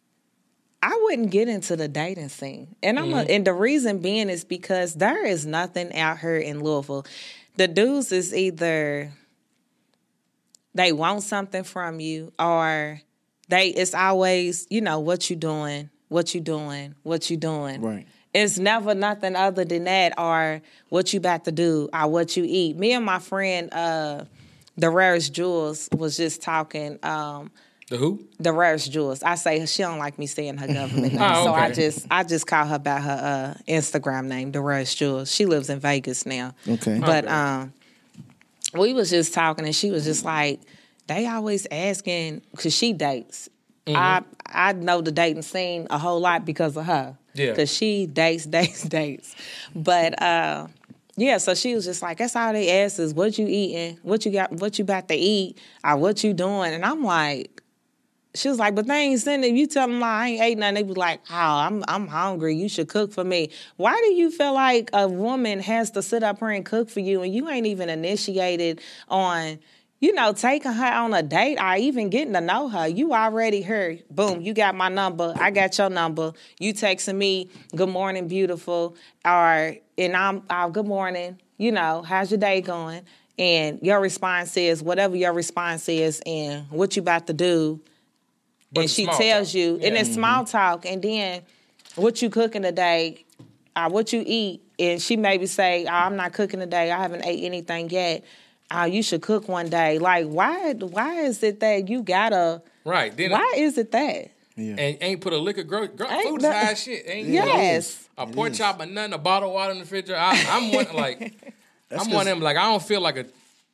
I wouldn't get into the dating scene. And I'm mm-hmm. a, and the reason being is because there is nothing out here in Louisville. The dudes is either they want something from you or they, it's always, you know, what you doing, what you doing, what you doing. Right. It's never nothing other than that or what you about to do or what you eat. Me and my friend, uh, the Rarest Jewels, was just talking. Um, the who? The Rarest Jewels. I say she don't like me saying her government name, oh, so okay. I just I just call her by her uh, Instagram name, the Rarest Jewels. She lives in Vegas now. Okay. But okay. um, we was just talking, and she was just like, they always asking because she dates. Mm-hmm. I I know the dating scene a whole lot because of her. Yeah. Because she dates, dates, dates. But, uh, yeah, so she was just like, that's all they ask is, what you eating? What you got? What you about to eat? Or what you doing? And I'm like, she was like, but they ain't sending. You tell them, like, I ain't ate nothing. They be like, oh, I'm I'm hungry. You should cook for me. Why do you feel like a woman has to sit up here and cook for you and you ain't even initiated on, you know, taking her on a date or even getting to know her? You already heard, boom, you got my number. I got your number. You texting me, good morning, beautiful. Or, and I'm, oh, good morning. You know, how's your day going? And your response is whatever your response is and what you about to do. But and she tells talk. you, yeah. and it's mm-hmm. small talk. And then what you cooking today, or what you eat. And she maybe say, oh, I'm not cooking today. I haven't ate anything yet. Oh, you should cook one day. Like, why Why is it that you gotta... Right. Then why I, is it that? Yeah. And ain't put a liquor... Gro- gro- food the, high shit. Ain't yes. A pork chop or nothing, a bottle of water in the refrigerator. I, I'm one, like... I'm one of them, like, I don't feel like a...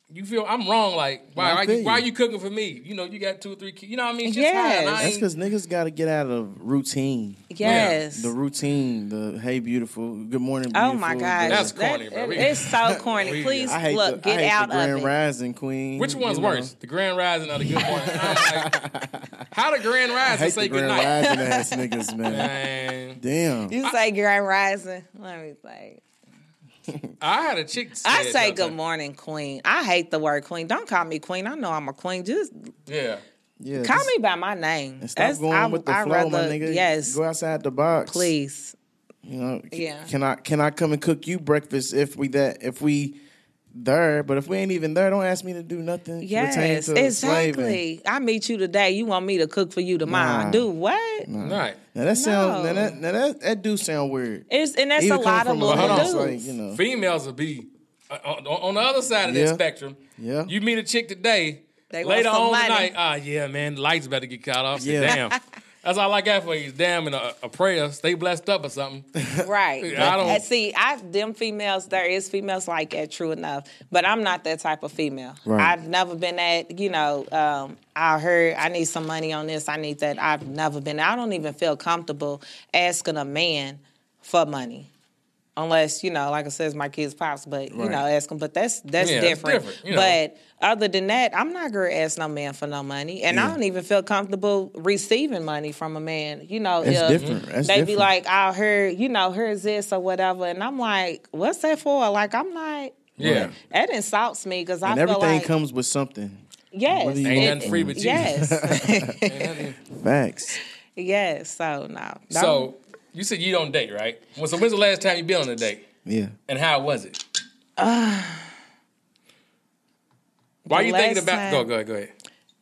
you feel I'm wrong. Like, why, I why, feel you, why you. you cooking for me? You know, you got two or three kids. You know what I mean? It's just Yes. hard. I That's ain't- because niggas got to get out of routine. Yes. The routine, the hey beautiful, good morning Oh beautiful. my gosh, That's the- corny, bro. That- We- it's so corny. we- Please I hate look, the, get I hate out the Grand of it. Rising Queen. Which one's you know. worse, the Grand Rising or the Good Morning? I'm like, how the Grand I Rising hate say the good Grand night? Rising ass niggas, man. Man, Damn. You say Grand Rising. Let me say. I had a chick. I say say it good time. morning, queen. I hate the word queen. Don't call me queen. I know I'm a queen. Just Yeah. Yeah, call just- me by my name. And stop That's- going I, with the I flow, rather, my nigga. Yes, Go outside the box. please. You know, c- Yeah. Can I can I come and cook you breakfast if we that if we there? But if we ain't even there, don't ask me to do nothing. pertaining Yes, to slaving. exactly. I meet you today. You want me to cook for you tomorrow? Nah. Do what? Right. Now that sound No. now that, now that that do sound weird. It's and that's Even a coming lot of from a little house, dudes. like, you know. Females will be uh, on, on the other side of Yeah. that spectrum. Yeah. You meet a chick today. They want later some on money. tonight, ah, yeah, man, the lights better get cut off. Yeah. Yeah. Damn. That's all I got for you. Damn, and a, a prayer. Stay blessed up or something. Right. I don't- And see, I them females, there is females like that, true enough. But I'm not that type of female. Right. I've never been that, you know, um, I heard I need some money on this, I need that. I've never been. I don't even feel comfortable asking a man for money. Unless, you know, like I said, it's my kid's pops, but you Right. know, ask them. But that's that's Yeah, that's different. different, you know. But other than that, I'm not gonna ask no man for no money, and I Yeah. don't even feel comfortable receiving money from a man. You know, That's if different. That's they be different. like, "I heard, you know, here's this or whatever," and I'm like, "What's that for?" Like, I'm like, Yeah. that insults me because I And feel everything like, comes with something. yes, Whether you Ain't it- nothing free but Jesus. yes, Ain't nothing- Facts. yes. So no, Don't- So you said you don't date, right? Well, so when's the last time you been on a date? Yeah. And how was it? Uh, Why are the you thinking last about? time- Go, go ahead, go ahead.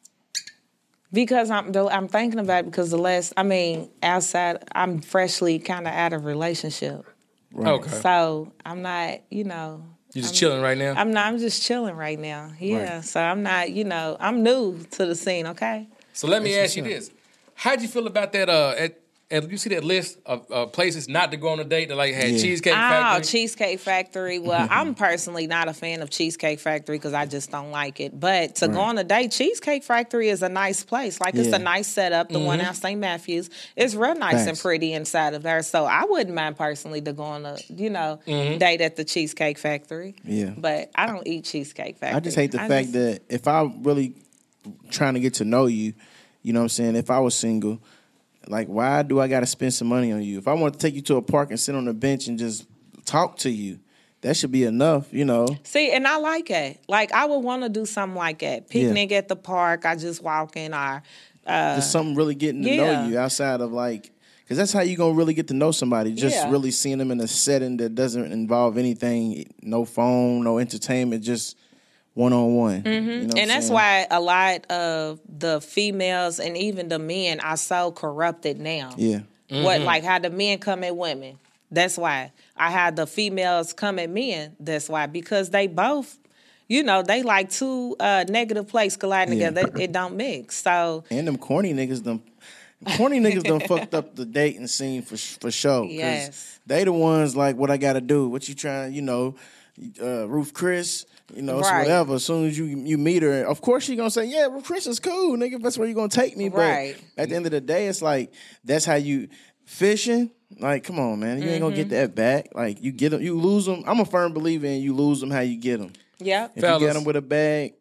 Because I'm though I'm thinking about it because the last, I mean, outside, I'm freshly kind of out of relationship, Right. Okay. so I'm not, you know. You just I'm- chilling right now? I'm not. I'm just chilling right now. Yeah. Right. So I'm not. You know. I'm new to the scene. Okay. So let me That's ask you what's this: how'd you feel about that? Uh, at, at you see that list of uh, places not to go on a date that like had Yeah. Cheesecake Oh, Factory? Cheesecake Factory. Well, I'm personally not a fan of Cheesecake Factory because I just don't like it. But to go Right. on a date, Cheesecake Factory is a nice place. Like it's Yeah. a nice setup. The one out Saint Matthews, it's real nice and Facts. pretty inside of there. So I wouldn't mind personally to go on a you know date at the Cheesecake Factory. Yeah. But I don't eat Cheesecake Factory. I just hate the I fact just- that if I really trying to get to know you, you know what I'm saying, if I was single, like why do I gotta spend some money on you? If I want to take you to a park and sit on a bench and just talk to you, that should be enough, you know. See, and I like it. Like I would want to do something like that. Picnic at the park. I just walk in or uh, Just something really getting to yeah. know you outside of like, because that's how you gonna really get to know somebody. Just Yeah. really seeing them in a setting that doesn't involve anything, no phone, no entertainment, just one on one. and that's why a lot of the females and even the men are so corrupted now. Yeah, What like how the men come at women. That's why I had the females come at men. That's why because they both, you know, they like two uh, negative plates colliding Yeah. together. It don't mix. So and them corny niggas done. Corny niggas done fucked up the dating scene for for sure. 'cause Yes. they the ones like, what I gotta do? What you trying? You know, uh, Ruth Chris. You know, it's Right. whatever. As soon as you you meet her, of course she gonna say, "Yeah, Ruth Chris is cool, nigga. That's where you gonna take me." Right. But at the end of the day, it's like that's how you fishing. Like, come on, man, you ain't gonna get that back. Like, you get them, you lose them. I'm a firm believer in you lose them how you get them. yeah. If Fellas. you get them with a bag,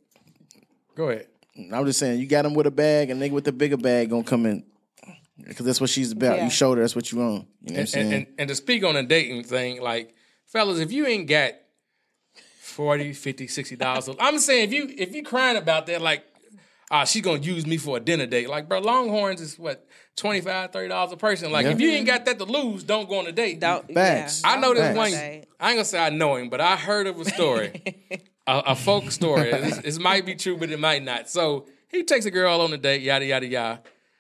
Go ahead. I'm just saying, you got them with a bag, and nigga with the bigger bag gonna come in. Because that's what she's about. Yeah. You showed her that's what you want. You know what I'm And, saying? and, and, and to speak on the dating thing, like, fellas, if you ain't got forty, fifty, sixty dollars, I'm saying if you if you crying about that, like, ah, she's gonna use me for a dinner date. Like, bro, Longhorns is what, twenty-five, thirty dollars a person. Like, Yeah. if you ain't got that to lose, don't go on a date. Don't, Facts. yeah. I know this Facts. one. I ain't gonna say I know him, but I heard of a story, a, a folk story. It might be true, but it might not. So he takes a girl on a date, yada yada yada.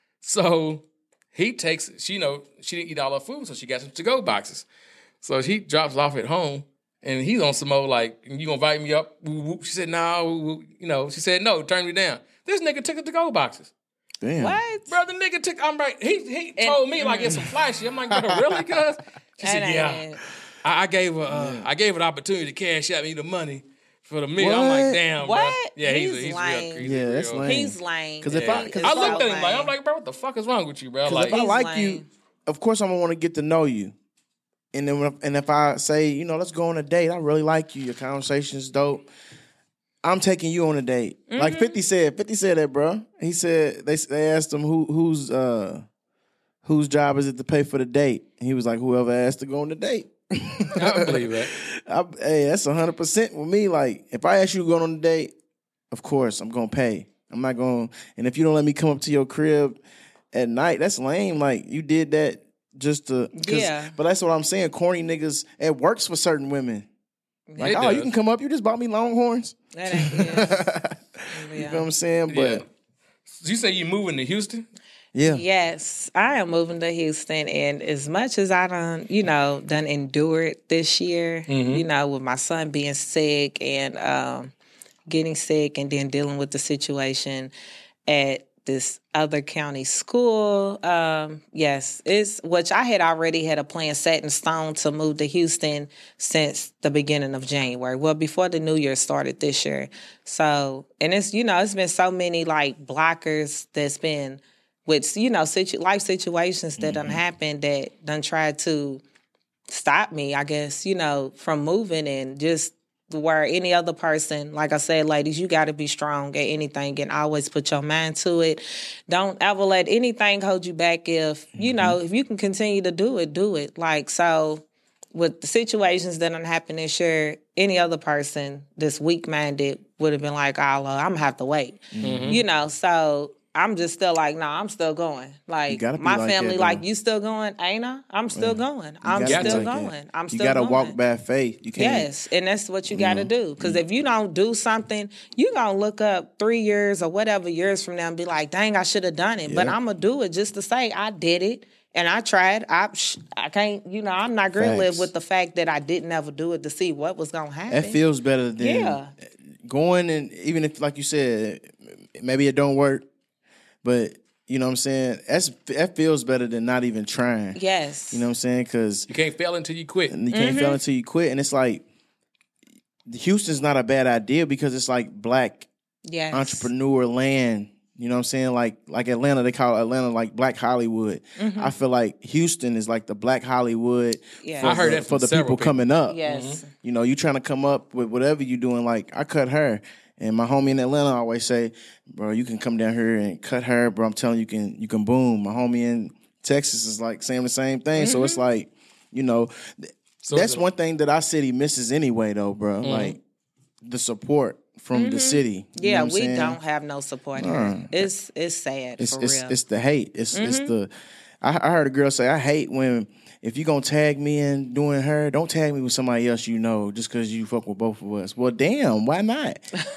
So he takes, she you know she didn't eat all her food, so she got some to-go boxes. So he drops off at home, and he's on some more like, you gonna invite me up? Woo, woo. She said no. Woo, woo. You know, she said no. Turn me down. This nigga took the to-go boxes. Damn. What? Bro, the nigga took. I'm right. He he told me like it's some flashy. I'm like, bro, really? Cuz she said, That yeah. ain't- I, I gave her, uh, I gave her the opportunity to cash out me the money for the meal. I'm like, damn, What? bro. Yeah, he's, He's he's lame. real. He's Yeah, real. that's lame. He's lame. Because if Yeah. I, cause I if looked so at him like, lame. I'm like, bro, what the fuck is wrong with you, bro? Because Like, if I He's like lame. you, of course I'm gonna want to get to know you. And then when, and if I say, you know, let's go on a date, I really like you. Your conversation's dope. I'm taking you on a date. Mm-hmm. Like fifty said. fifty said that, bro. He said they they asked him who who's uh whose job is it to pay for the date. And he was like, whoever asked to go on the date. I believe that. I, hey, that's one hundred percent with me. Like, if I ask you to go on a date, of course, I'm going to pay. I'm not going to, and if you don't let me come up to your crib at night, that's lame. Like, you did that just to, Yeah. But that's what I'm saying. Corny niggas, it works for certain women. Like, It oh, does. you can come up, you just bought me Longhorns. That ain't, yeah. You know what I'm saying? Yeah. But, So you say you moving to Houston? yeah. Yes, I am moving to Houston, and as much as I done, you know, done endured this year, you know, with my son being sick and um, getting sick, and then dealing with the situation at this other county school. Um, yes, it's which I had already had a plan set in stone to move to Houston since the beginning of January. Well, before the new year started this year. So, and it's you know, it's been so many like blockers that's been with you know situ- life situations that done happened that done tried to stop me. I guess you know from moving and just. Where any other person, like I said, ladies, you got to be strong at anything and always put your mind to it. Don't ever let anything hold you back. If, you know, if you can continue to do it, do it. Like, so with the situations that done happened this year, any other person that's weak-minded would have been like, oh, well, I'm going to have to wait. Mm-hmm. You know, so I'm just still like, no, I'm still going. Like, gotta be my like family, that, like, though. you still going? Ain't I? I'm still going. I'm You gotta still be like going. that. I'm You still gotta going. walk by faith. You can't. Yes, and that's what you got to do. Because if you don't do something, you going to look up three years or whatever years from now and be like, dang, I should have done it. But Yep. I'm going to do it just to say I did it and I tried. I I can't, you know, I'm not going to live Facts. with the fact that I didn't ever do it to see what was going to happen. That feels better than Yeah. going and even if, like you said, maybe it don't work, but you know what I'm saying? That's that feels better than not even trying. Yes. You know what I'm saying? Because You can't fail until you quit. you can't fail until you quit, and it's like Houston's not a bad idea because it's like black yes. entrepreneur land. You know what I'm saying? Like like Atlanta, they call Atlanta like Black Hollywood. I feel like Houston is like the Black Hollywood Yeah. for, I heard the, that for from the several people coming up. Yes. You know, you trying to come up with whatever you doing. Like I cut her, and my homie in Atlanta always say, "Bro, you can come down here and cut her, bro. I'm telling you, you can you can boom." My homie in Texas is like saying the same thing. So it's like, you know, th- So that's it's a- one thing that our city misses anyway, though, bro. Like the support from the city. You Yeah, know what I'm we saying? don't have no support here. It's it's sad It's for it's real. it's the hate. It's it's the. I, I heard a girl say, "I hate when if you gonna tag me in doing her, don't tag me with somebody else you know just because you fuck with both of us." Well, damn, why not?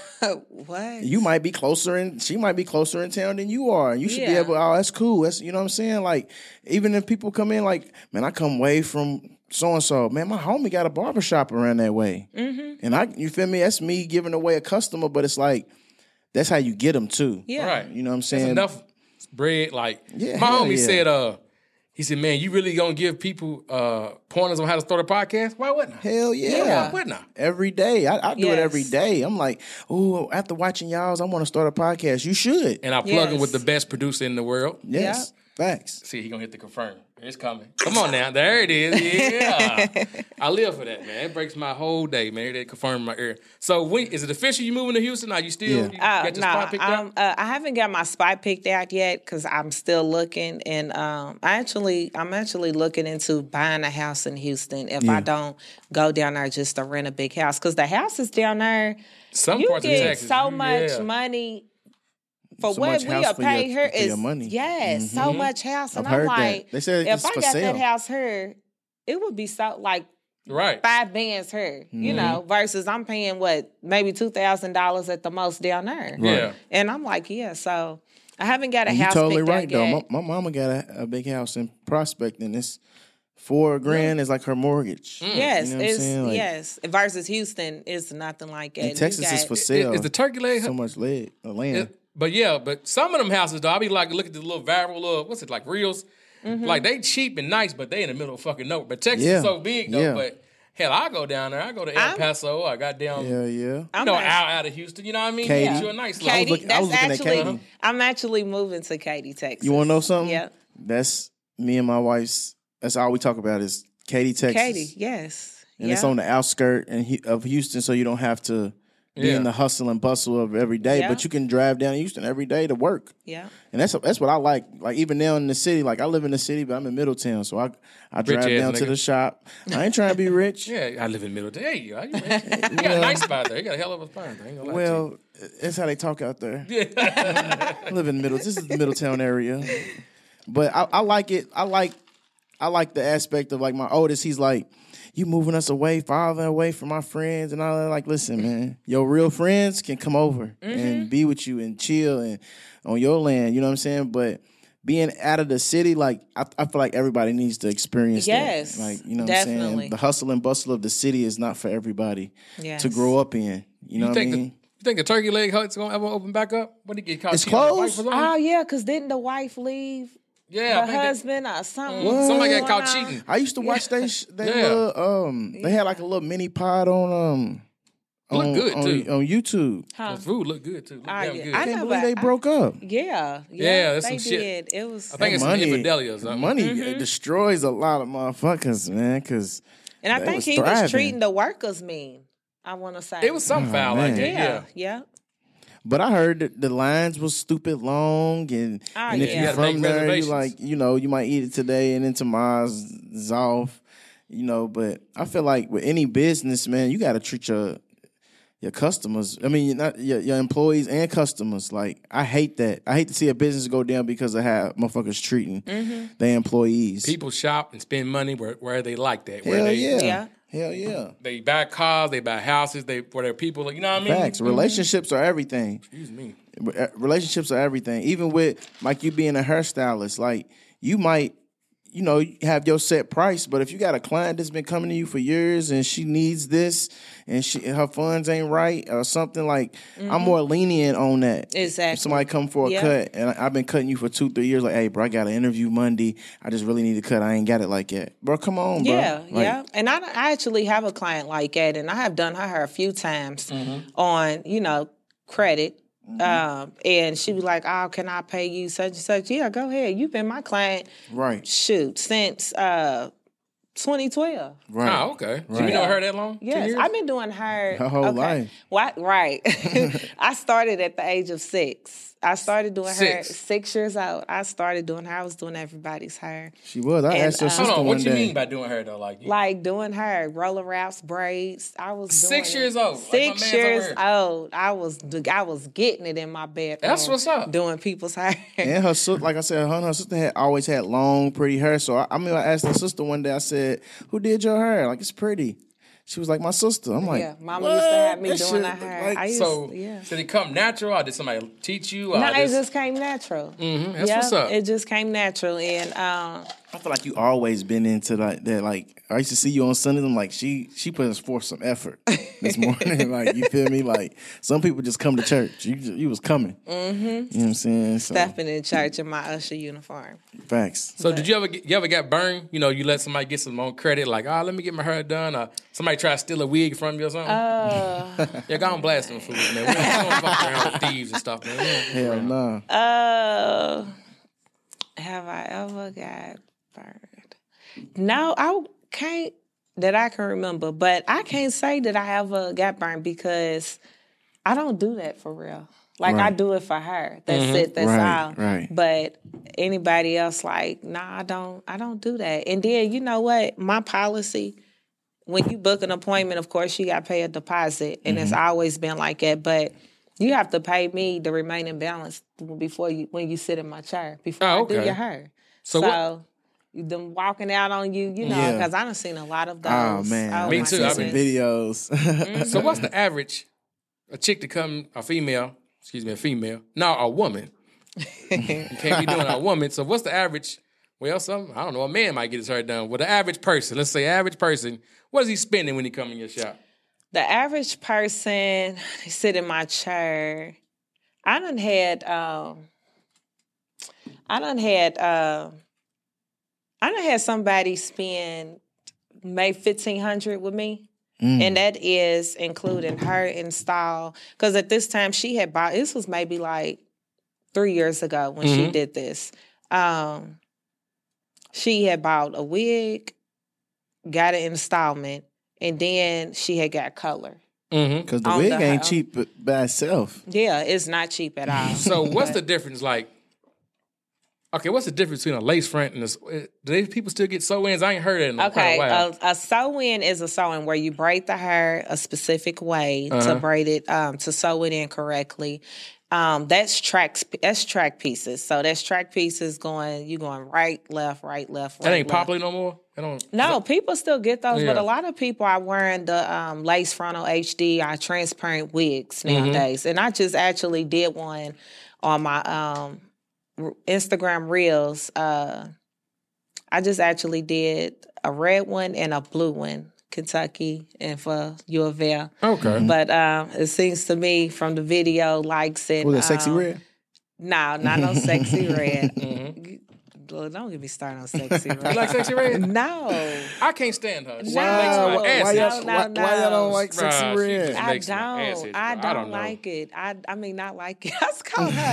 what? You might be closer in. She might be closer in town than you are. You should be Yeah. able. Oh, that's cool. That's you know what I'm saying. Like even if people come in, like man, I come way from so and so. Man, my homie got a barbershop around that way, mm-hmm. and I you feel me? That's me giving away a customer, but it's like that's how you get them too. Yeah. Right. You know what I'm There's saying? enough bread. Like Yeah, my hell homie yeah. said, uh, he said, man, you really gonna give people uh, pointers on how to start a podcast? Why wouldn't I? Hell yeah. Why wouldn't I? Every day. I, I do it every Yes. day. I'm like, oh, after watching y'all's, I want to start a podcast. You should. And I plug him with the Yes. best producer in the world. Yes. Facts. See, he gonna hit the confirm. It's coming. Come on now. There it is. Yeah. I live for that, man. It breaks my whole day, man. They confirm in my ear. So when is it official you moving to Houston? Are you still Yeah. you Uh, got your no, spot picked I'm, out? uh, I haven't got my spot picked out yet because I'm still looking, and um, I actually, I'm actually looking into buying a house in Houston if I don't go down there just to rent a big house because the houses down there, Some you parts of get Texas. so you- much yeah. money. For So what much we house are for your- paying her for your is money. yes, so much house, and I've I'm heard that. like, They said if it's I for got sale. that house here, it would be so like Right. five bands here, you know, versus I'm paying what maybe two thousand dollars at the most down there. Yeah. And I'm like, yeah, so I haven't got a You house totally picked right out though. yet. My, my mama got a, a big house in Prospect, and it's four grand is like her mortgage. Yes, You know what I'm it's saying? Like, yes. Versus Houston, it's nothing like that. And You Texas is got- for sale. Is the turkey leg? so much leg, uh, land. It- but yeah, but some of them houses though, I be like, look at the little viral, uh, what's it like reels? Mm-hmm. Like they cheap and nice, but they in the middle of fucking nowhere. But Texas Yeah. is so big though. Yeah. But Hell, I go down there. I go to El I'm- Paso. I got down, Yeah, yeah. you I'm know, not- out out of Houston. You know what I mean? Katy. Get you a nice little. Katy, looking- I that's was looking at actually. Katy. I'm actually moving to Katy, Texas. You want to know something? Yeah, That's me and my wife's. That's all we talk about is Katy, Texas. Katy. Yes, And yeah. it's on the outskirt and Hu- of Houston, so you don't have to be Yeah. in the hustle and bustle of every day. Yeah. But you can drive down Houston every day to work. Yeah. And that's that's what I like. Like even now in the city, like I live in the city, but I'm in Middletown, so I I drive Rich ass down to nigga. the shop. I ain't trying to be rich. Yeah, I live in Middleton. Hey, you, you, you got a nice spot there. You got a hell of a spot there. Ain't gonna lie to you. Well, that's how they talk out there. I live in Middle. This is the Middletown area, but I, I like it. I like I like the aspect of like my oldest. He's like, you moving us away, farther away from my friends and all that. Like, listen, man, your real friends can come over and be with you and chill and on your land. You know what I'm saying? But being out of the city, like I, I feel like everybody needs to experience Yes, that. Like, you know what I'm definitely. saying? The hustle and bustle of the city is not for everybody Yes. to grow up in. You know You what I think the mean? you think the Turkey Leg Hut's gonna ever open back up? What did he get caught? It's cheating on the wife closed? or something? Oh yeah, because didn't the wife leave yeah, I the think that- husband or something? Mm, somebody got going caught on? cheating. I used to watch they sh- they Yeah. little, um they had like a little mini pod on um Look on, good, on, too. on YouTube. Huh? The food looked good too. Looked Oh, damn yeah. good. I I can't know, believe but they I- broke up. Yeah, yeah, Yeah, that's they some shit. did. It was, I think it's some money, infidelity or something. money Mm-hmm. destroys a lot of motherfuckers, man. Because and I they think was he thriving. was treating the workers mean. I want to say It was some foul like man. that. Yeah, Yeah. yeah. but I heard that the lines was stupid long, and Oh, and if yeah. you're You gotta from make there, you reservations. like you know you might eat it today and then tomorrow's is off, you know. But I feel like with any business, man, you got to treat your your customers. I mean, not your, your employees and customers. Like I hate that. I hate to see a business go down because of how motherfuckers treating their employees. People shop and spend money where, where they like that. Where Hell they, yeah. Yeah. Hell yeah. They buy cars, they buy houses, they where their people, you know what I mean? Facts. Relationships are everything. Excuse me. Uh, Relationships are everything. Even with like you being a hairstylist, like you might, you know, have your set price, but if you got a client that's been coming to you for years and she needs this and she her funds ain't right or something, like I'm more lenient on that. Exactly. If somebody come for a Yeah. cut and I- I've been cutting you for two, three years, like, hey, bro, I got an interview Monday. I just really need to cut. I ain't got it like that, bro. Come on, bro. Yeah, Like, yeah. And I, I actually have a client like that, and I have done her hair a few times Mm-hmm. on, you know, credit. Um, and she was like, "Oh, can I pay you such and such?" Yeah, go ahead. You've been my client, Right. shoot, since uh, twenty twelve. Right. Oh, okay. So Right. you know her that long? Ten Yes, years? I've been doing hair Her whole okay. life. Why, right. I started at the age of six. I started doing hair Six. six years old. I started doing hair. I was doing everybody's hair. She was. I And, asked your uh, sister Hold on, one what you day. mean by doing her though? Like, you, Like doing hair, roller wraps, braids. I was doing Six it. years old, like my Six man's years over here. old. I was I was getting it in my bedroom. That's what's up. Doing people's hair. And her sister, like I said, her and her sister had always had long, pretty hair. So I, I mean, I asked her sister one day. I said, "Who did your hair? Like it's pretty." She was like, "My sister." I'm like, Yeah, Mama used to have me What? doing That her shit, hair. like, I used, so, yeah. did it come natural or did somebody teach you? Or No, it just, just came natural. Mhm, that's Yeah, what's up. It just came natural, and um, I feel like you always been into like that. Like I used to see you on Sundays. I'm like, she she put forth some effort this morning. Like you feel me? Like some people just come to church. You you was coming. Mm-hmm. You know what I'm saying? So, stepping in church in my usher uniform. facts. So did you ever get, you ever got burned? You know, you let somebody get some more credit, like, oh, let me get my hair done, or somebody try to steal a wig from you or something? Uh, yeah, go on blast them fools, man. We don't, we don't fuck around with thieves and stuff, man. We don't fuck Hell around. no. uh, have I ever got burned? No, I can't that I can remember, but I can't say that I ever got burned because I don't do that for real. Like I Right. do it for her. That's it. That's Right, all. right. But anybody else, like, nah, I don't. I don't do that. And then you know what? My policy, when you book an appointment, of course you got to pay a deposit, and it's Mm-hmm. always been like that. But you have to pay me the remaining balance before you when you sit in my chair before Oh, I do okay. your hair. So So. what- Them walking out on you, you know, Yeah. because I done seen a lot of those. Oh man, Me I too, seen I some mean- videos. So what's the average? A chick to come, a female, excuse me, a female, no, a woman. You can't be doing a woman. So what's the average? Well, some I don't know. A man might get his hair done. Well, the average person, let's say average person, what is he spending when he come in your shop? The average person, they sit in my chair. I done had, um, I done had, uh, I done had somebody spend made fifteen hundred with me. Mm. And that is including her install. Because at this time she had bought, this was maybe like three years ago when mm-hmm. she did this. Um, she had bought a wig, got an installment, and then she had got color. Because mm-hmm. the wig the, ain't um, cheap by itself. Yeah, it's not cheap at all. So what's the difference? Like, okay, what's the difference between a lace front and a... Do they, people still get sew-ins? I ain't heard it in okay, quite a while. A, a sew-in is a sew-in where you braid the hair a specific way uh-huh. to braid it, um, to sew it in correctly. Um, that's track that's track pieces. So that's track pieces going, you going right, left, right, left, right, That ain't left. popular no more? I don't, no, people still get those, yeah. but a lot of people are wearing the um, lace frontal H D or transparent wigs nowadays. Mm-hmm. And I just actually did one on my um, Instagram Reels. Uh, I just actually did a red one and a blue one. Kentucky and for U of L. Okay. But um, it seems to me from the video, likes and... Was it Sexy um, Red? No, not no Sexy Red. Mm-hmm. Well, don't get me started on Sexy Red. You like Sexy Red? No. I can't stand her. She wow. makes my why, ass why, why, no, no. why y'all don't like Sexy Bruh, Red? I don't. Acid, I don't, I don't like know. it. I I mean, not like it. I was calling her.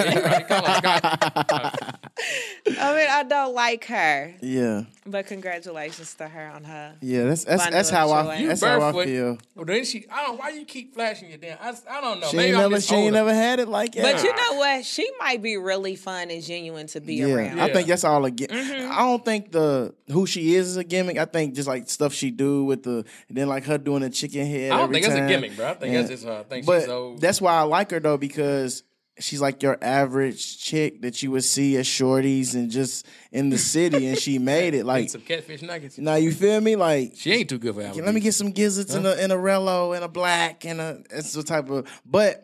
I mean, I don't like her. Yeah. But congratulations to her on her. Yeah, that's that's, that's how I You that's how I barefoot. feel. Well, then she, I don't. Why you keep flashing your damn? I, I don't know. She Maybe ain't I'm never just she ain't older. never had it like that. But you know what? She might be really fun and genuine to be yeah, around. I think that's all a gimmick. Mm-hmm. I don't think the who she is is a gimmick. I think just like stuff she do with the and then like her doing the chicken head. I don't every think time. it's a gimmick, bro. I think and, that's just her. I think but she's so. That's why I like her though, because she's like your average chick that you would see at Shorty's and just in the city, and she made it like some catfish nuggets. Now you feel me? Like she ain't too good for Applebee's. Let me get some gizzards huh? and a and a Rello and a black and a it's the type of. But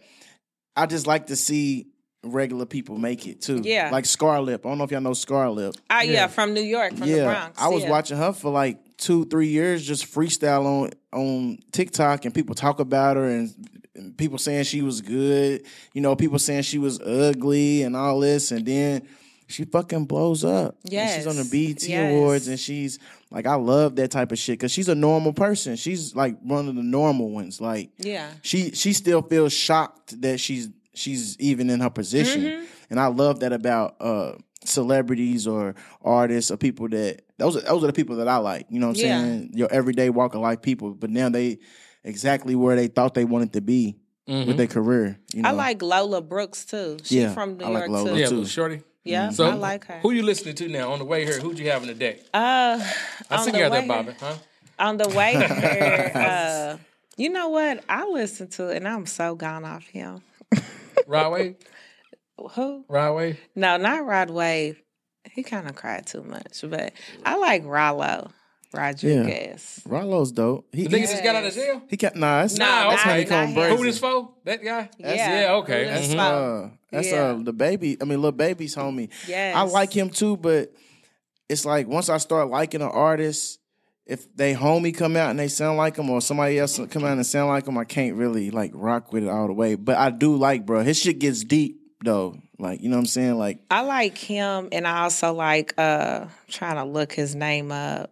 I just like to see regular people make it too. Yeah, like Scarlip. I don't know if y'all know Scarlip. Oh yeah, yeah from New York, from yeah. the Bronx. I was yeah. watching her for like two, three years, just freestyle on on TikTok, and people talk about her and. And people saying she was good, you know, people saying she was ugly and all this, and then she fucking blows up. Yes. And she's on the B E T yes. Awards, and she's like, I love that type of shit because she's a normal person. She's like one of the normal ones. Like, yeah, she she still feels shocked that she's she's even in her position, mm-hmm. and I love that about uh, celebrities or artists or people that those are, those are the people that I like. You know what I'm yeah. saying? Your everyday walk of life people, but now they. Exactly where they thought they wanted to be mm-hmm. with their career. You know? I like Lola Brooks too. She yeah, from New I like York Lola too. Yeah, too. Shorty. Yeah, so I like her. Who you listening to now on the way here? Who'd you have in the deck? Uh, I see you got that, Bobby. Huh? On the way here, uh, you know what? I listened to it and I'm so gone off him. Rod Wave? Who? Rod Wave? No, not Rod Wave. He kind of cried too much, but I like Rollo. Rodriguez. Yeah. Rollo's dope. He, the nigga yes. just got out of jail? He got nah, that's, nah, that's okay. Honeycomb Brazy. Who this for? That guy? That's, yeah. yeah, okay. That's, mm-hmm. uh, that's yeah. uh, the baby. I mean, Lil Baby's homie. Yes. I like him too, but it's like once I start liking an artist, if they homie come out and they sound like him, or somebody else come out and sound like him, I can't really like rock with it all the way. But I do like, bro. His shit gets deep though. Like, you know what I'm saying? Like, I like him, and I also like uh I'm trying to look his name up.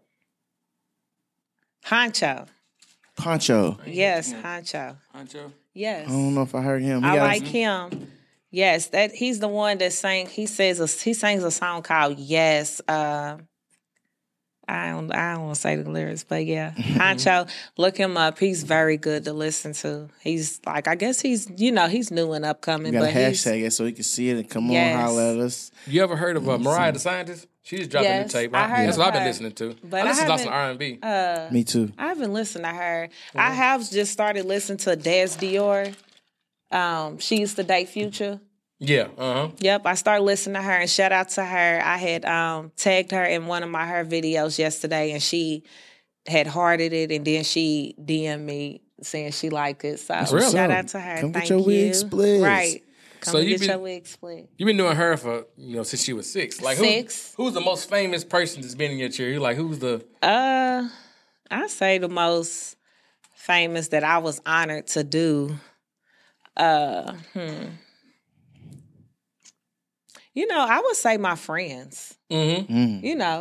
Honcho. Honcho. Yes, Honcho. Honcho. Yes. I don't know if I heard him. He I got like a... him. Yes, that he's the one that sang. He says a, he sings a song called Yes. Uh, I don't I don't want to say the lyrics, but yeah, Honcho. Look him up. He's very good to listen to. He's like I guess he's you know he's new and upcoming. You got but a hashtag it so he can see it and come yes. on holler at us. You ever heard of uh, Mariah the Scientist? She just dropped yes, a new tape. I heard That's what I've been her. listening to. But I listen I to some R and B. Uh, Me too. I haven't listened to her. Mm-hmm. I have just started listening to Des Dior. Um, she used to date Future. Yeah. Uh huh. Yep, I started listening to her, and shout out to her. I had um, tagged her in one of my her videos yesterday, and she had hearted it, and then she D M'd me saying she liked it. So really? shout out to her. Come Thank get your you. wig split. Right. Come so and you get been, your wig split. You've been doing her for you know since she was six. Like six. Who, who's the most famous person that's been in your chair? You like who's the? Uh, I say the most famous that I was honored to do. Uh, hmm. You know, I would say my friends. Mm-hmm. You know,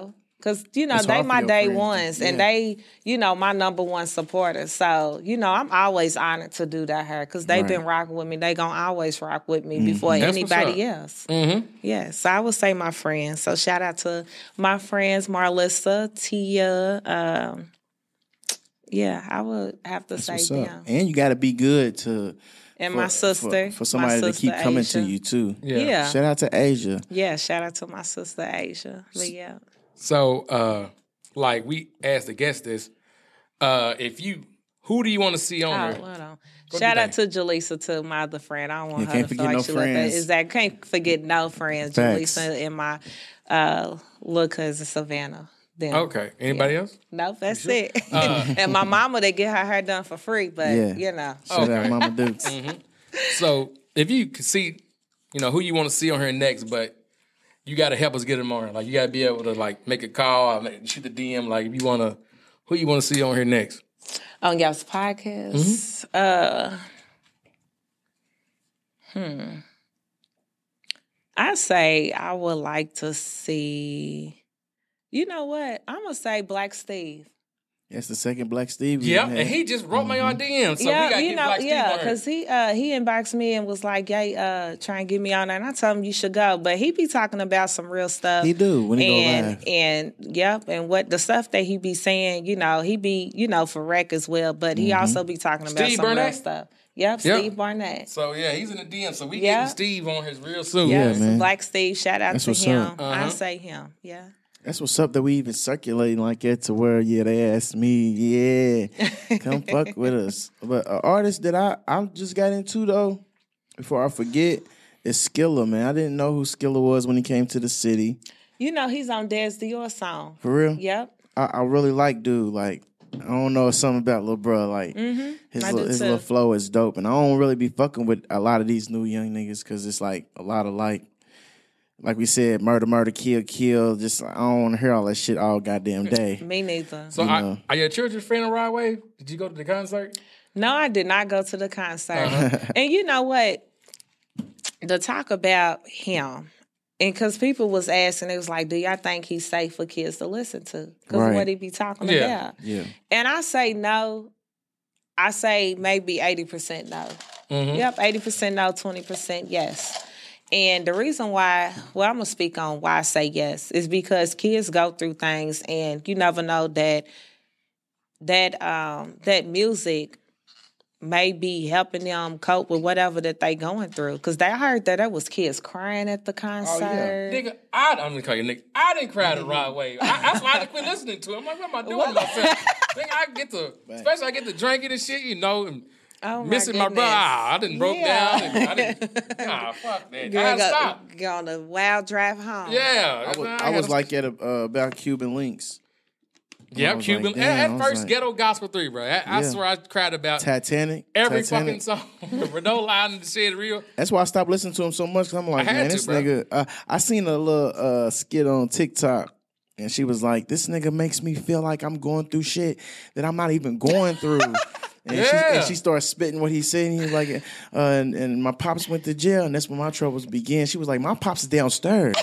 Because, you know, It's they hard for my your day friends to- ones, and yeah. they, you know, my number one supporters. So, you know, I'm always honored to do that her because they've Right. been rocking with me. They going to always rock with me before That's what's anybody up. else. Mm-hmm. Yes, so I would say my friends. So shout out to my friends, Marlissa, Tia. Um, yeah, I would have to That's say what's them. up. And you got to be good to And for, my sister. for, for somebody my to keep sister, coming to Asia. you too. Yeah. Yeah. Shout out to Asia. Yeah, shout out to my sister Asia. But yeah. So, uh, like we asked the guest this, uh, if you, who do you want to see on Oh, there? hold on. Go Shout do out to Jaleesa, too, my other friend. I don't want Yeah, her can't to feel forget like no she left that. friends. Exactly. Can't forget no friends. Facts. Jaleesa and my uh, little cousin Savannah. Them. Okay. Anybody else? Nope, that's it. and my mama, they get her hair done for free, but Yeah. you know. Shout Okay. out Mama Dukes. So, if you could see, you know, who you want to see on here next, but you got to help us get them on. Like, you got to be able to like make a call, or make, shoot the D M. Like, if you want to, who you want to see on here next? On y'all's podcast. Uh, hmm. I say I would like to see. You know what? I'm gonna say Black Steve. That's the second Black Steve. we Yep, had. and he just wrote me on D M, so we yeah, got to you get know, Black Steve yeah, on here. because he uh, he inboxed me and was like, "Hey, uh, try and get me on there." And I told him you should go, but he be talking about some real stuff. He do when he go and, live. And yep, and what the stuff that he be saying, you know, he be you know for rec as well, but he also be talking about Steve some real Barnett? stuff. Yep, Yep. Steve Barnett. So, yeah, he's in the D M, so we Yeah. getting Steve on his real soon. Yeah, Yes, man. Black Steve. Shout out That's to what's him. up. Uh-huh. I say him. Yeah. That's what's up that we even circulating like that to where, yeah, they asked me, yeah, come fuck with us. But an artist that I, I just got into, though, before I forget, is Skilla, man. I didn't know who Skilla was when he came to the city. You know he's on Des Dior song. For real? Yep. I, I really like dude. Like, I don't know something about Lil Bruh. Like, Mm-hmm. his, I little, do his too. little flow is dope. And I don't really be fucking with a lot of these new young niggas because it's like a lot of like, like we said, murder, murder, kill, kill. Just, I don't want to hear all that shit all goddamn day. Me neither. So, You I, know. are your children a fan of Rod Wave? Did you go to the concert? No, I did not go to the concert. Uh-huh. And you know what? To talk about him, and because people was asking, it was like, do y'all think he's safe for kids to listen to? Because Right. what he be talking Yeah. about. Yeah. And I say no. I say maybe eighty percent no. Mm-hmm. Yep, eighty percent no, twenty percent yes. And the reason why, well, I'm going to speak on why I say yes, is because kids go through things and you never know that that um, that music may be helping them cope with whatever that they going through. Because they heard that there was kids crying at the concert. Nigga, I, I'm gonna call you nigga. I didn't cry the Rod Wave. I, that's why I had to quit listening to him. I'm like, what am I doing to myself? Nigga, I get to, especially I get to drinking and shit, you know, and Oh, my missing my, goodness. brother. Ah, I didn't broke Yeah. down. And I didn't, nah, fuck that. Girl, I had to go, stop. go on a wild drive home. Yeah. I was, I I had was to- like at a, uh, about Cuban links. I Yep, was Cuban. like, damn, at I at was first, like- Ghetto Gospel three, bro. I, I Yeah. swear I cried about Titanic. every Titanic. fucking song. Renault line and shit real. That's why I stopped listening to him so much. Cause I'm like, I had man, to, this bro. nigga. Uh, I seen a little uh, skit on TikTok, and she was like, "This nigga makes me feel like I'm going through shit that I'm not even going through." And, she, Yeah. and she started spitting what he said. And he was like, uh, and, and my pops went to jail, and that's when my troubles began. She was like, my pops is downstairs.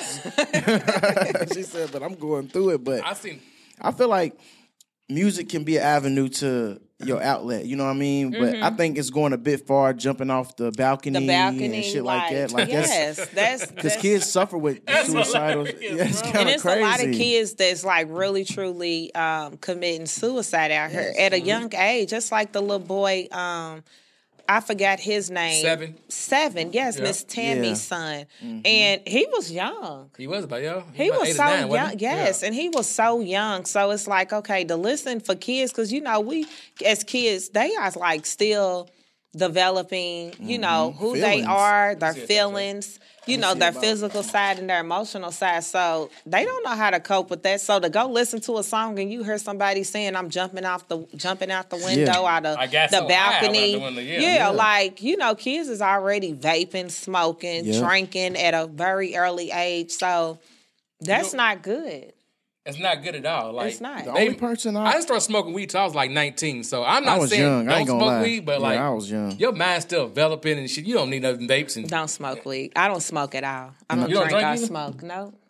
She said, but I'm going through it. But I seen. I feel like music can be an avenue to your outlet. You know what I mean? But I think it's going a bit far, jumping off the balcony, The balcony and shit like, that. Like yes, that's that's because that's- kids suffer with suicidal. hilarious, Yeah, it's bro. kind and of it's crazy. a lot of kids that's like really truly um, committing suicide out here at a young age. Just like the little boy, um, I forgot his name. Seven. Seven, yes, Yeah. Miss Tammy's Yeah. son, and he was young. He was about, yo. He about was eight or so nine, young, wasn't he? yes, Yeah. and he was so young. So it's like, okay, to listen for kids, because you know, we as kids, they are like still developing, you know, who they Feelings. are, their see it, feelings, you know, their physical side and their emotional side. So they don't know how to cope with that. So to go listen to a song and you hear somebody saying, "I'm jumping off the jumping out the window, Yeah. out of I got the so high out balcony," the window, yeah. yeah, Yeah. like you know, kids is already vaping, smoking, Yeah. drinking at a very early age. So that's You know- not good. It's not good at all. Like, It's not. The they- only person I I, didn't start smoking weed till I was like nineteen. So I'm not I was saying young. don't I ain't gonna smoke lie. weed, but Yeah, like I was young. your mind's still developing and shit. You don't need nothing vapes and Don't smoke weed. I don't smoke at all. I don't You don't drink drink or either? smoke. No.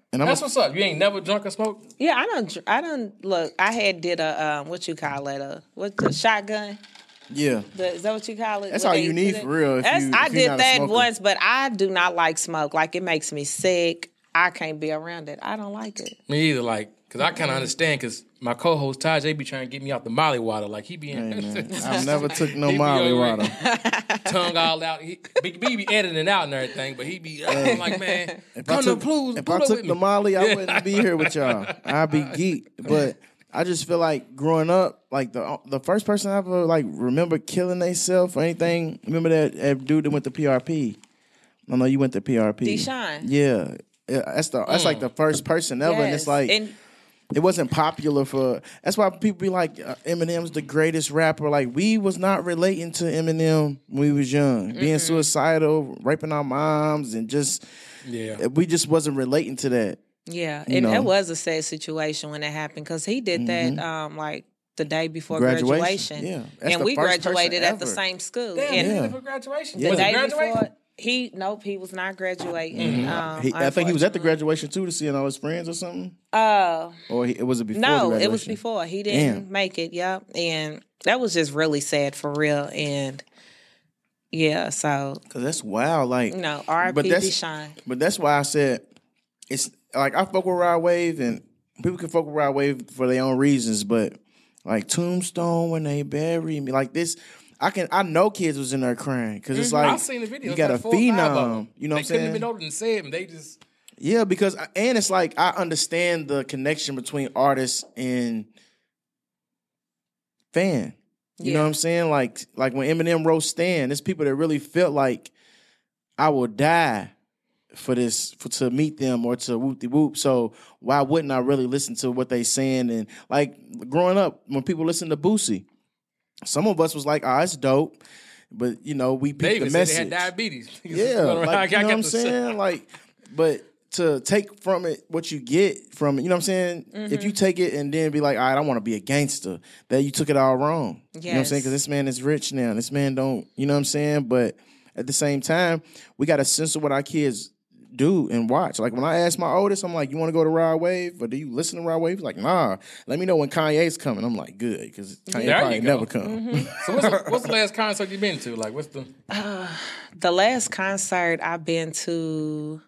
And I'm That's a, what's up. You ain't never drunk or smoked? Yeah, I don't. I don't look. I had did a um, what you call it a what the shotgun. yeah. The, is that what you call it? That's What all they- you need they- for real. If That's, you, I if you're did not a that smoker. once, but I do not like smoke. Like it makes me sick. I can't be around it. I don't like it. Me either. Like, cause I kind of understand. Cause my co-host Taj, be trying to get me out the Molly water. Like he be in. Hey, man, I've never took no He be Molly over water. tongue all out. He be, he be editing out and everything, but he be I'm like, man, If come I to took, Blues, if pull I up took with the me. Molly, I wouldn't be here with y'all. I'd be geeked. But I just feel like growing up, like the the first person I ever like remember killing themselves or anything. Remember that, that dude that went to P R P? I know you went to P R P. Deshaun. Yeah. Yeah, that's the that's like the first person ever, and it's Yes. like And- it wasn't popular for. That's why people be like uh, Eminem's the greatest rapper. Like we was not relating to Eminem when we was young, being suicidal, raping our moms, and just Yeah. we just wasn't relating to that. Yeah, You and know. that was a sad situation when it happened because he did that um, like the day before Graduation, graduation. yeah. That's and the we first person graduated at the ever. same school. Damn, and he Yeah. did it for graduation. the Was day it graduating? before, he nope, he was not graduating. Um, He, I think he was at the unfortunately. graduation too to see all his friends or something. Uh, Or he, it was it before? the no, graduation? it was before. He didn't Damn. make it. Yep, and that was just really sad for real. And yeah, so Cause that's wild. Like you know, R I But P that's- Deshaun. But that's why I said it's like I fuck with Rod Wave and people can fuck with Rod Wave for their own reasons, but like Tombstone when they bury me, like this, I can I know kids was in there crying because it's like I've seen the video. you It's got like a four or five of phenom, them. you know they what I'm couldn't saying? even older than seven. They just Yeah, because and it's like I understand the connection between artists and fan. You know Yeah. what I'm saying? Like like when Eminem wrote Stan, there's people that really felt like I will die for this for to meet them or to whoop de whoop. So why wouldn't I really listen to what they saying? And like growing up, when people listen to Boosie, some of us was like, oh, it's dope. But you know, we they picked even the said message. they had diabetes. Yeah, like, you know what I'm saying? Like, but to take from it what you get from it, you know what I'm saying? If you take it and then be like, all right, I want to be a gangster, that you took it all wrong. You know what I'm saying? Yes. Because this man is rich now. This man don't, you know what I'm saying? But at the same time, we got to censor what our kids do and watch. Like when I ask my oldest, I'm like, you want to go to Rod Wave or do you listen to Rod Wave? He's like, nah, let me know when Kanye's coming. I'm like, good, because Kanye There probably you go. never come. So what's the, what's the last concert you been to? Like, what's the? The last concert I've been to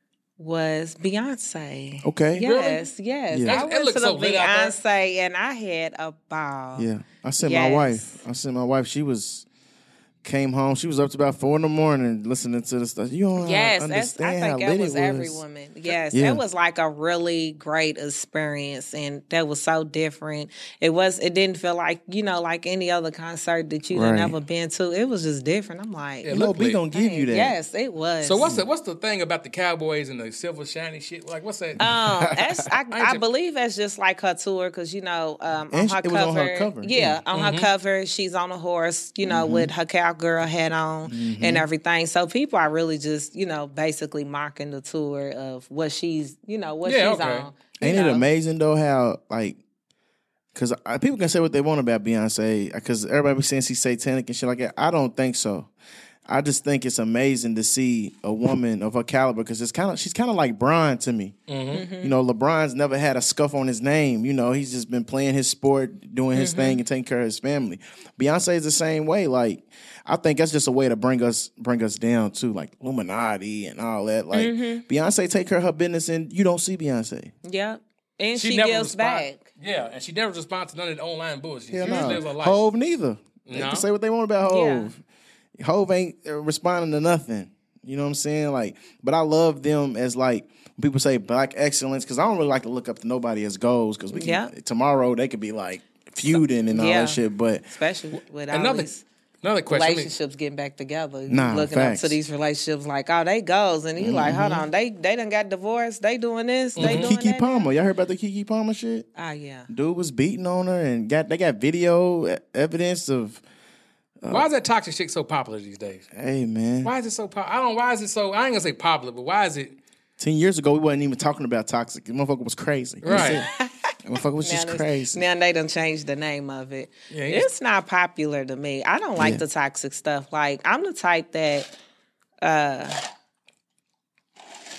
was Beyonce. Okay. Yes, yes. Yeah. I It- it went looks to the so lit out there. Beyonce and I had a ball. Yeah, I sent Yes. my wife. I sent my wife. She was came home. She was up to about four in the morning listening to the stuff. You don't Yes, that's, understand I how think lit that it was was. every woman. Yes, Yeah. that was like a really great experience, and that was so different. It was. It didn't feel like you know, like any other concert that you'd Right. never been to. It was just different. I'm like, Yeah, You look know, B lit. gonna give you that. yes, it was. So what's the what's the thing about the Cowboys and the silver shiny shit? Like, what's that? Um, that's, I, I I just- believe that's just like her tour because you know, um, on And her she- it was cover, on her cover, yeah, yeah. on Mm-hmm. her cover, she's on a horse, you know, with her cowgirl hat on Mm-hmm. and everything. So people are really just, you know, basically mocking the tour of what she's, you know, what Yeah, she's okay. on. you Ain't it know. amazing though how like, because people can say what they want about Beyonce because everybody be saying she's satanic and shit like that. I don't think so. I just think it's amazing to see a woman of her caliber because it's kind of she's kind of like Bron to me. Mm-hmm. You know, LeBron's never had a scuff on his name. You know, he's just been playing his sport, doing his Mm-hmm. thing, and taking care of his family. Beyonce is the same way. Like, I think that's just a way to bring us bring us down too, like Illuminati and all that. Like, Mm-hmm. Beyonce take care of her business, and you don't see Beyonce. Yeah. And she, never gives respond- back. Yeah, and she never responds to none of the online bullshit. Hell she no. just lives her life. Hove neither. They No. can say what they want about Hove. Hove ain't uh, responding to nothing. You know what I'm saying? Like, but I love them as like people say black excellence because I don't really like to look up to nobody as goals because we can, Yeah. tomorrow they could be like feuding and all Yeah. that shit. But Especially with all Another these another question. I mean, relationships getting back together. You Nah, looking facts. up to these relationships like, oh, they goes. And you like, hold Mm-hmm. on, they they done got divorced. They doing this. They doing Kiki that. now? Palmer, y'all heard about the Kiki Palmer shit? Ah, yeah. Dude was beating on her and got they got video e- evidence of. why is that toxic shit so popular these days? Hey man, Why is it so popular? I don't. Why is it so? I ain't gonna say popular, but why is it? ten years ago we wasn't even talking about toxic. The motherfucker was crazy. That's Right. it. The motherfucker was just Now this- crazy. Now they done changed the name of it. Yeah, he's- It's not popular to me. I don't like Yeah. the toxic stuff. Like I'm the type that uh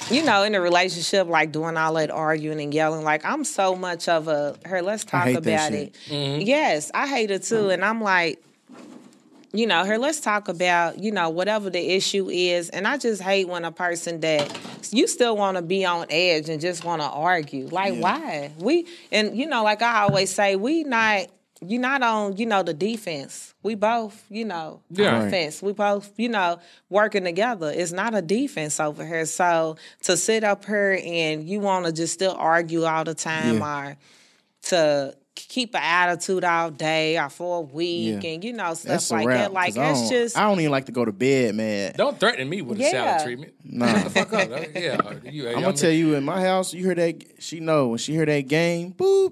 you know, in a relationship, like doing all that arguing and yelling, like I'm so much of a, her, let's talk hate that about shit. it. Mm-hmm. Yes, I hate it too. And I'm like, you know, her, let's talk about, you know, whatever the issue is. And I just hate when a person that you still want to be on edge and just want to argue. Like, yeah. why? We, and, you know, like I always say, we not, you're not on, you know, the defense. We both, you know, yeah. offense. We both, you know, working together. It's not a defense over here. So to sit up here and you want to just still argue all the time yeah. or to keep an attitude all day or for a week yeah. and, you know, stuff that's like wrap, that. Like, that's just... I don't even like to go to bed, man. Don't threaten me with yeah. a salad treatment. Nah. Shut the fuck up. Yeah. You, I'm going to tell you, in my house, you hear that, she know, when she hear that game, boop,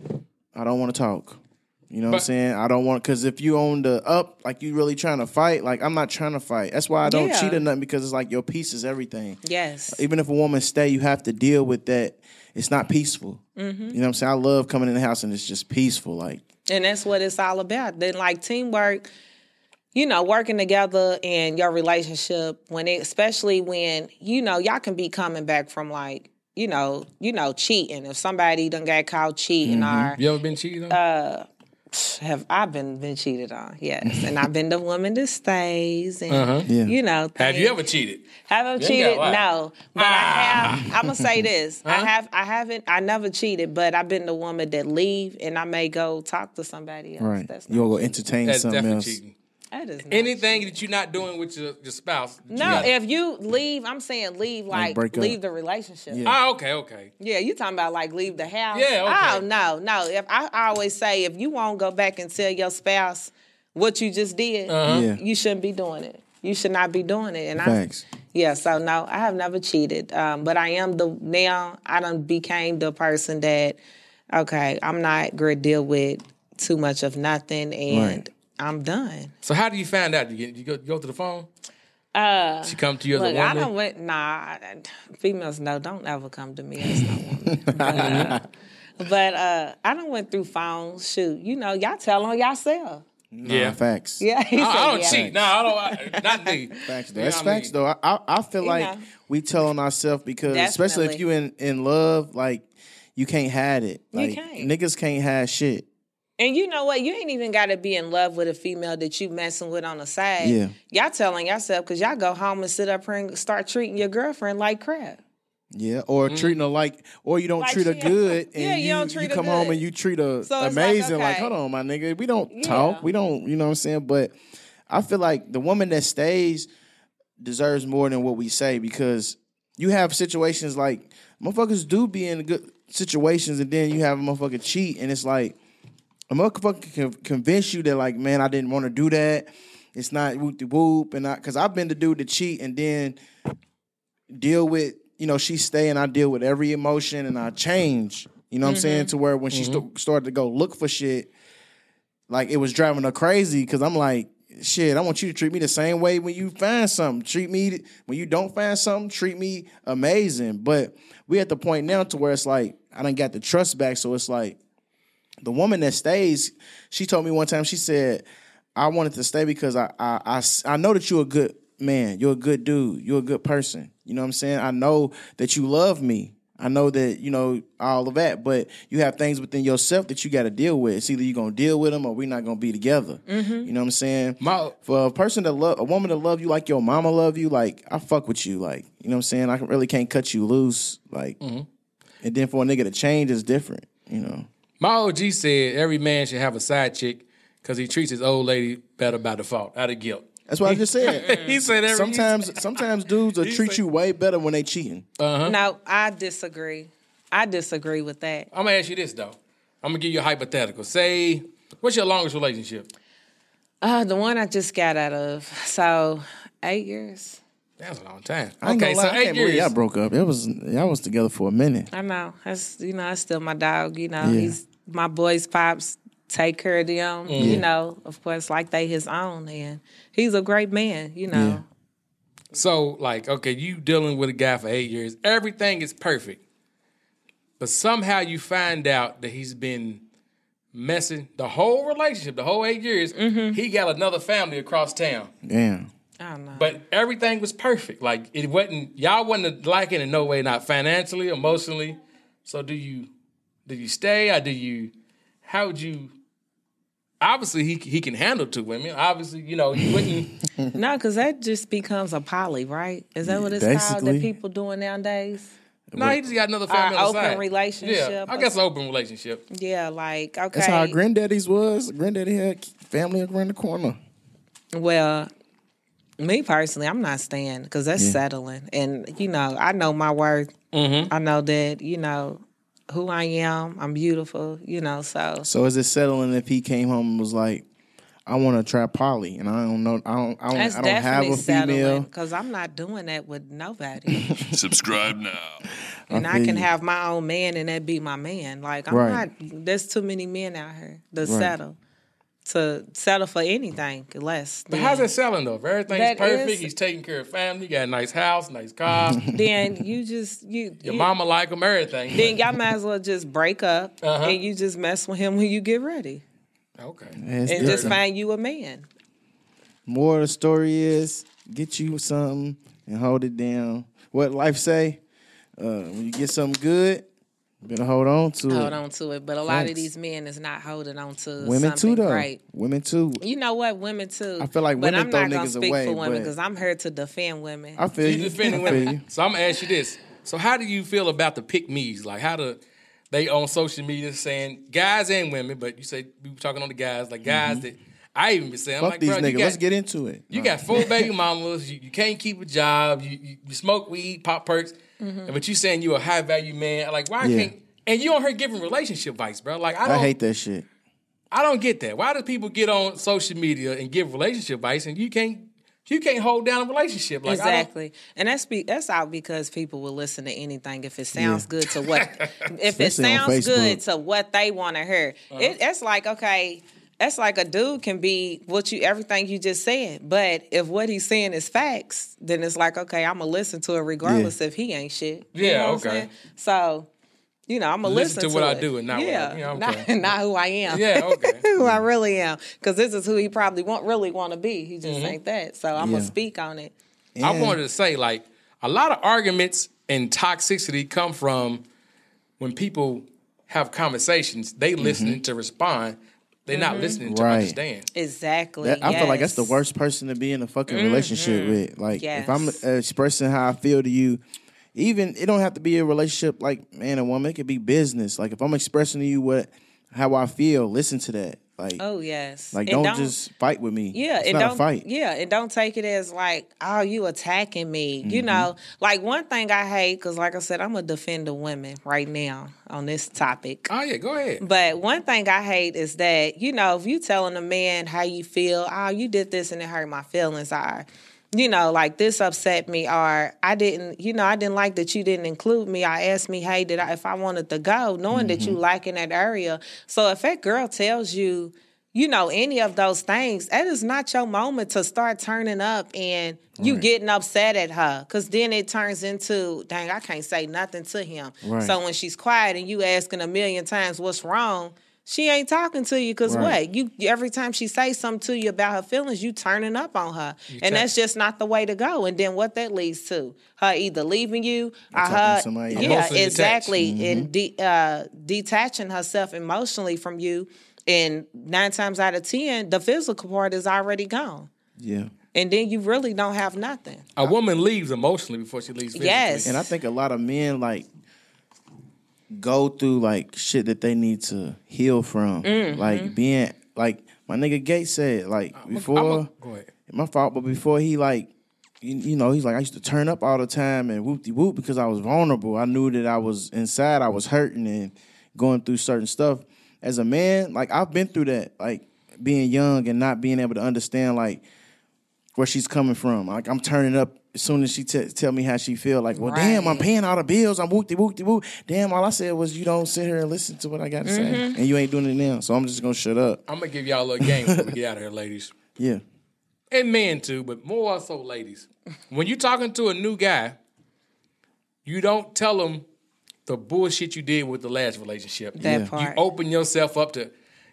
I don't want to talk. You know but, what I'm saying? I don't want, because if you on the up, like you really trying to fight, like I'm not trying to fight. That's why I don't yeah. cheat or nothing, because it's like your peace is everything. Yes. Even if a woman stay, you have to deal with that. It's not peaceful. Mm-hmm. You know what I'm saying? I love coming in the house and it's just peaceful. Like, and that's what it's all about. Then like teamwork, you know, working together in your relationship, when it, especially when, you know, y'all can be coming back from like, you know, you know, cheating. If somebody done got caught cheating mm-hmm. or you ever been cheated on? Uh Have I been been cheated on? Yes, and I've been the woman that stays, and uh-huh. yeah. you know. Have you ever cheated? Have I cheated? No, but ah. I have. I'm gonna say this: huh? I have. I haven't. I never cheated, but I've been the woman that leave, and I may go talk to somebody else. Right, That's you'll go entertain That's something definitely else. Cheating. That is not anything cheating. that you're not doing with your, your spouse. No, you gotta, if you leave, I'm saying leave like, like leave up. the relationship. Yeah. Oh, okay, okay. Yeah, you talking about like leave the house? Yeah, okay. Oh no, no. If I, I always say if you won't go back and tell your spouse what you just did, uh-huh. yeah. you shouldn't be doing it. You should not be doing it. And Thanks. I, yeah. So no, I have never cheated. Um, but I am the now. I done became the person that okay, I'm not gonna deal with too much of nothing, and right. I'm done. So how do you find out? You, get, you, go, you go to the phone? Uh, she come to you as look, a woman? I don't went, nah, females, no, don't ever come to me as no woman. but uh, but uh, I done went through phones. Shoot, you know, y'all tell on y'allself. No, yeah, facts. Yeah, I, I don't yeah. cheat. No, I don't. I, not me. Facts. Though. That's facts, though. I, I, I feel You like know. we tell on ourselves because, Definitely. especially if you in in love, like you can't hide it. Like, You can't. Niggas can't hide shit. And you know what? You ain't even got to be in love with a female that you messing with on the side. Yeah. Y'all telling yourself because y'all go home and sit up here and start treating your girlfriend like crap. Yeah, or Mm. treating her like, or you don't Like treat her she- good, and Yeah, you you, don't treat you her come home good. and you treat her So it's amazing. like, Like, okay. hold on, my nigga, we don't Yeah. talk, we don't, you know what I'm saying? But I feel like the woman that stays deserves more than what we say because you have situations like motherfuckers do be in good situations, and then you have a motherfucker cheat, and it's like a motherfucker can convince you that like, man, I didn't want to do that. It's not whoop de whoop, and I because I've been the dude to cheat and then deal with. You know, she stay and I deal with every emotion and I change. You know what mm-hmm. I'm saying? To where when she Mm-hmm. st- started to go look for shit, like it was driving her crazy because I'm like, shit, I want you to treat me the same way when you find something. Treat me, when you don't find something, treat me amazing. But we at the point now to where it's like, I done got the trust back. So it's like, the woman that stays, she told me one time, she said, I wanted to stay because I I, I, I know that you're a good man. You're a good dude. You're a good person. You know what I'm saying? I know that you love me. I know that, you know, all of that. But you have things within yourself that you got to deal with. It's either you're going to deal with them or we're not going to be together. Mm-hmm. You know what I'm saying? My, For a person that love, a woman that love you like your mama love you, like, I fuck with you. Like, you know what I'm saying? I really can't cut you loose. Like, mm-hmm. and then for a nigga to change is different, you know? my O G said every man should have a side chick because he treats his old lady better by default, out of guilt. That's what I just said. He said every sometimes sometimes dudes will He treat said- you way better when they cheating. Uh-huh. No, I disagree. I disagree with that. I'm gonna ask you this though. I'm gonna give you a hypothetical. Say, what's your longest relationship? Uh, the one I just got out of. So, eight years. That's a long time. I ain't Okay, gonna lie, so I eight can't believe years. y'all broke up. It was y'all was together for a minute. I know. That's, you know, that's still my dog. You know, Yeah. he's my boys' pops. Take care of them. Mm-hmm. You know, of course, like they his own. And he's a great man, you know. Yeah. So, like, okay, you dealing with a guy for eight years. Everything is perfect. But somehow you find out that he's been messing the whole relationship, the whole eight years. Mm-hmm. He got another family across town. Damn. I don't know. But everything was perfect. Like it wasn't. Y'all wasn't liking in no way, not financially, emotionally. So do you? Did you stay or do you? How would you? Obviously, he he can handle two women. Obviously, you know, you wouldn't. No, because that just becomes a poly, right? Is that what it's called Basically. that people doing nowadays? No, he just got another family Or on the open side. relationship Yeah, I or guess an open relationship. Yeah, like, okay. That's how our granddaddies was. Granddaddy had family around the corner. Well, me personally, I'm not staying because that's Yeah. settling. And, you know, I know my worth. Mm-hmm. I know that, you know, who I am. I'm beautiful, you know, so. So is it settling if he came home and was like, I want to try poly, and I don't know, I don't, I don't, That's I don't have definitely a female. settling because I'm not doing that with nobody. Subscribe now. And I I, feel can you. have my own man and that be my man. Like, I'm Right. not, there's too many men out here to Right. settle. To settle for anything less. But than- how's that selling though? If everything's That perfect, is- he's taking care of family, got a nice house, nice car. Then you just, you. Your you- mama like him, everything. Then y'all might as well just break up Uh-huh. and you just mess with him when you get ready. Okay. It's And just different. find you a man. More of the story is get you something and hold it down. What life say? Uh, when you get something good, you better hold on to it. Hold on to it. But a lot of Thanks. these men is not holding on to Women something too, though. great. Women too. You know what? Women too. I feel like but women I'm throw not gonna niggas speak away, for women but- because I'm here to defend women. I feel You you. defending I feel women. you. So I'm gonna ask you this. So how do you feel about the pick me's? Like how do they on social media saying guys and women, but you say we were talking on the guys, like guys that I even been saying, I'm Fuck like, these bro, niggas. you got, Let's get into it. you No. got four baby mamas, you, you can't keep a job, you, you, you smoke weed, pop perks, Mm-hmm. but you saying you a high value man. Like why Yeah. can't and you on her giving relationship advice, bro? Like I don't I hate that shit. I don't get that. Why do people get on social media and give relationship advice and you can't you can't hold down a relationship? Like I don't- Exactly, and that's be, that's out because people will listen to anything if it sounds Yeah. good to what if it Especially on sounds good Facebook. to what they want to hear. Uh-huh. It, it's like okay, that's like a dude can be what you everything you just said, but if what he's saying is facts, then it's like okay, I'm gonna listen to it regardless if he ain't shit. You Yeah, know what I'm okay. saying? So. You know, I'm gonna Listen listen, to what I it. do and not what I- yeah, yeah, not, okay. not who I am. Yeah, okay. who I really am, because this is who he probably want really want to be. He Mm-hmm. just ain't that. So I'm Yeah. gonna speak on it. I And- wanted to say, like, a lot of arguments and toxicity come from when people have conversations, they listening to respond, they're not listening to Right. understand. Exactly. That, I feel like that's the yes. worst person to be in a fucking relationship with. Like, if I'm Yes. uh, expressing how I feel to you, even it don't have to be a relationship like man and woman. It could be business. Like if I'm expressing to you what how I feel, listen to that. Like, Oh yes. like And don't, just fight with me. Yeah, it's and not don't a fight. yeah, and don't take it as like, oh, you attacking me. You Mm-hmm. know, like one thing I hate because, like I said, I'm a defender of women right now on this topic. Oh, yeah, go ahead. But one thing I hate is that, you know, if you telling a man how you feel, oh, you did this and it hurt my feelings, or, you know, like this upset me, or I didn't, you know, I didn't like that you didn't include me. I asked me, hey, did I, if I wanted to go, knowing that you like in that area. So if that girl tells you, you know, any of those things, that is not your moment to start turning up and you Right. getting upset at her. Because then it turns into, dang, I can't say nothing to him. Right. So when she's quiet and you asking a million times what's wrong, she ain't talking to you because Right. what? You every time she say something to you about her feelings, you turning up on her. and tap- that's just not the way to go. And then what that leads to? Her either leaving you or talking to her somebody else. yeah, Emotionally exactly. Mm-hmm. And de- uh, detaching herself emotionally from you. And nine times out of ten, the physical part is already gone. Yeah. And then you really don't have nothing. A woman leaves emotionally before she leaves physically. Yes. And I think a lot of men like go through like shit that they need to heal from. Mm-hmm. Like being like my nigga Gates said, like before I'm a- go ahead. my fault, but before he like you, you know, he's like I used to turn up all the time and whoop de whoop because I was vulnerable. I knew that I was inside, I was hurting and going through certain stuff. As a man, like I've been through that, like being young and not being able to understand like where she's coming from. Like I'm turning up as soon as she t- tell me how she feel. Like, well, damn, I'm Right. paying all the bills. I'm whoop de whoop de whoop. Damn, all I said was you don't sit here and listen to what I got to say, and you ain't doing it now. So I'm just gonna shut up. I'm going to give y'all a little game before we get out of here, ladies. Yeah, And men too, but more so ladies. When you're talking to a new guy, you don't tell him the bullshit you did with the last relationship. That You part. open yourself up to,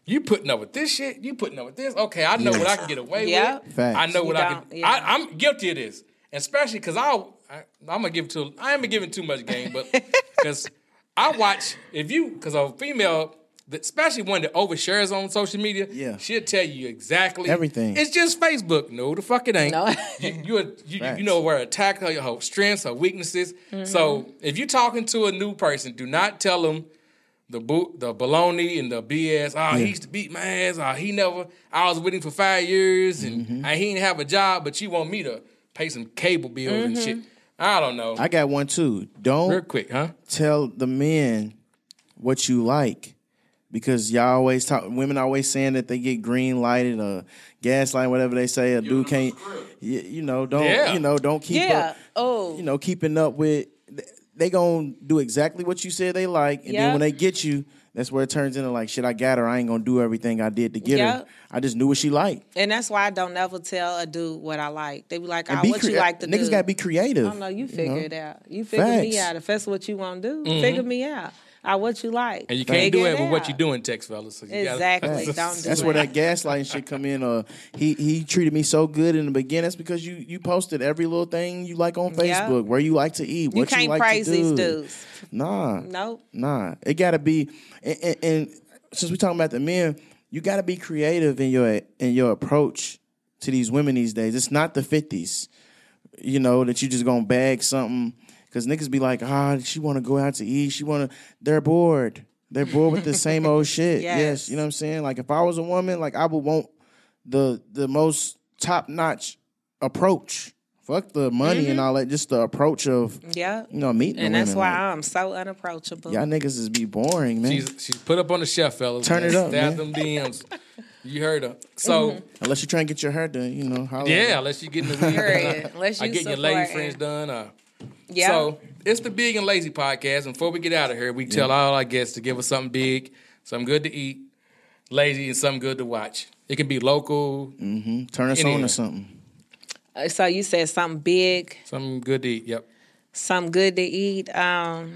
You putting up with this shit? You putting up with this? Okay, I know Yes. what I can get away Yep. with. Facts. I know You what I don't- can. yeah. I, I'm guilty of this, especially because I, I I'm gonna give to. I am giving too much game, but because I watch if you because a female, especially one that overshares on social media, Yeah. she'll tell you exactly Everything. It's just Facebook. No, the fuck it ain't. No. you you, are- you, Facts. you know where to attack her, her strengths, her weaknesses. Mm-hmm. So if you're talking to a new person, do not tell them the bo- the baloney and the B S. Oh, he used to beat my ass. Oh, he never. I was with him for five years and, Mm-hmm. and he didn't have a job, but you want me to pay some cable bills and shit. I don't know. I got one too. Don't Real quick, huh? tell the men what you like, because y'all always talk. Women always saying that they get green lighted or gaslighted, whatever they say. A dude can't. You, you know, don't. Yeah. You know, don't keep Yeah. up. Oh. You know, keeping up with. They gonna do exactly what you said they like, and Yep. then when they get you, that's where it turns into like, shit, I got her. I ain't gonna do everything I did to get her. Yep. I just knew what she liked. And that's why I don't never tell a dude what I like. They be like, And oh, be what you crea- like to do? Niggas gotta be creative. I know, you figure know? it out. You figure me Facts. out. If that's what you want to do, figure me out. I what you like. And you can't Figure do it with what out. you doing, text fellas. So you Exactly. Gotta, Don't do That's it. where that gaslighting shit come in. Uh, he he treated me so good in the beginning. That's because you you posted every little thing you like on Yeah. Facebook, where you like to eat, You what can't you like praise to do. these dudes. Nah, Nope. nah. It gotta be. And, and, and since we talking about the men, you gotta be creative in your in your approach to these women these days. It's not the fifties, you know, that you just gonna bag something. Because niggas be like, ah, she want to go out to eat. She want to. They're bored. They're bored with the same old shit. Yes. Yes, you know what I'm saying. Like if I was a woman, like I would want the the most top notch approach. Fuck the money and all that. Just the approach of Yeah. you know meeting. And the that's women. why Like, I'm so unapproachable. y'all niggas is be boring, man. She's she's put up on the shelf, fellas. Turn it up, Stab man. them D Ms. You heard her. So Mm-hmm. Unless you're trying to get your hair done, you know. holla. yeah, unless you getting the weed Period. done, Unless or you getting your lady supporting. friends done. Uh, Yeah. So it's the Big and Lazy podcast. And before we get out of here, we tell all our guests to give us something big, something good to eat, lazy, and something good to watch. It can be local, Mhm. Turn us Anyway. on to something. Uh, so you said something big, something good to eat. Yep. something good to eat. Um,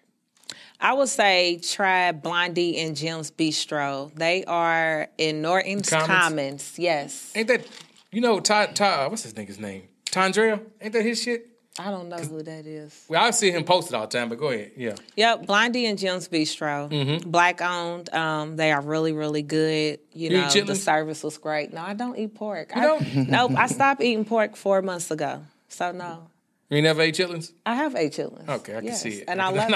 I would say try Blondie and Jim's Bistro. They are in Norton's Commons? Commons. Yes. Ain't that you know Ty? Ty uh, what's his nigga's name? Tondrell. Ain't that his shit? I don't know who that is. Well, I see him posted all the time. But go ahead. Yeah. Yep, Blondie and Jim's Bistro. Mm-hmm. Black owned. Um, they are really, really good. You, You eat know, the chitlins? service was great. No, I don't eat pork. You I, don't? Nope, I stopped eating pork four months ago. So no. You ain't never ate chitlins? I have ate chitlins. Okay, I can Yes, see it. And I love No,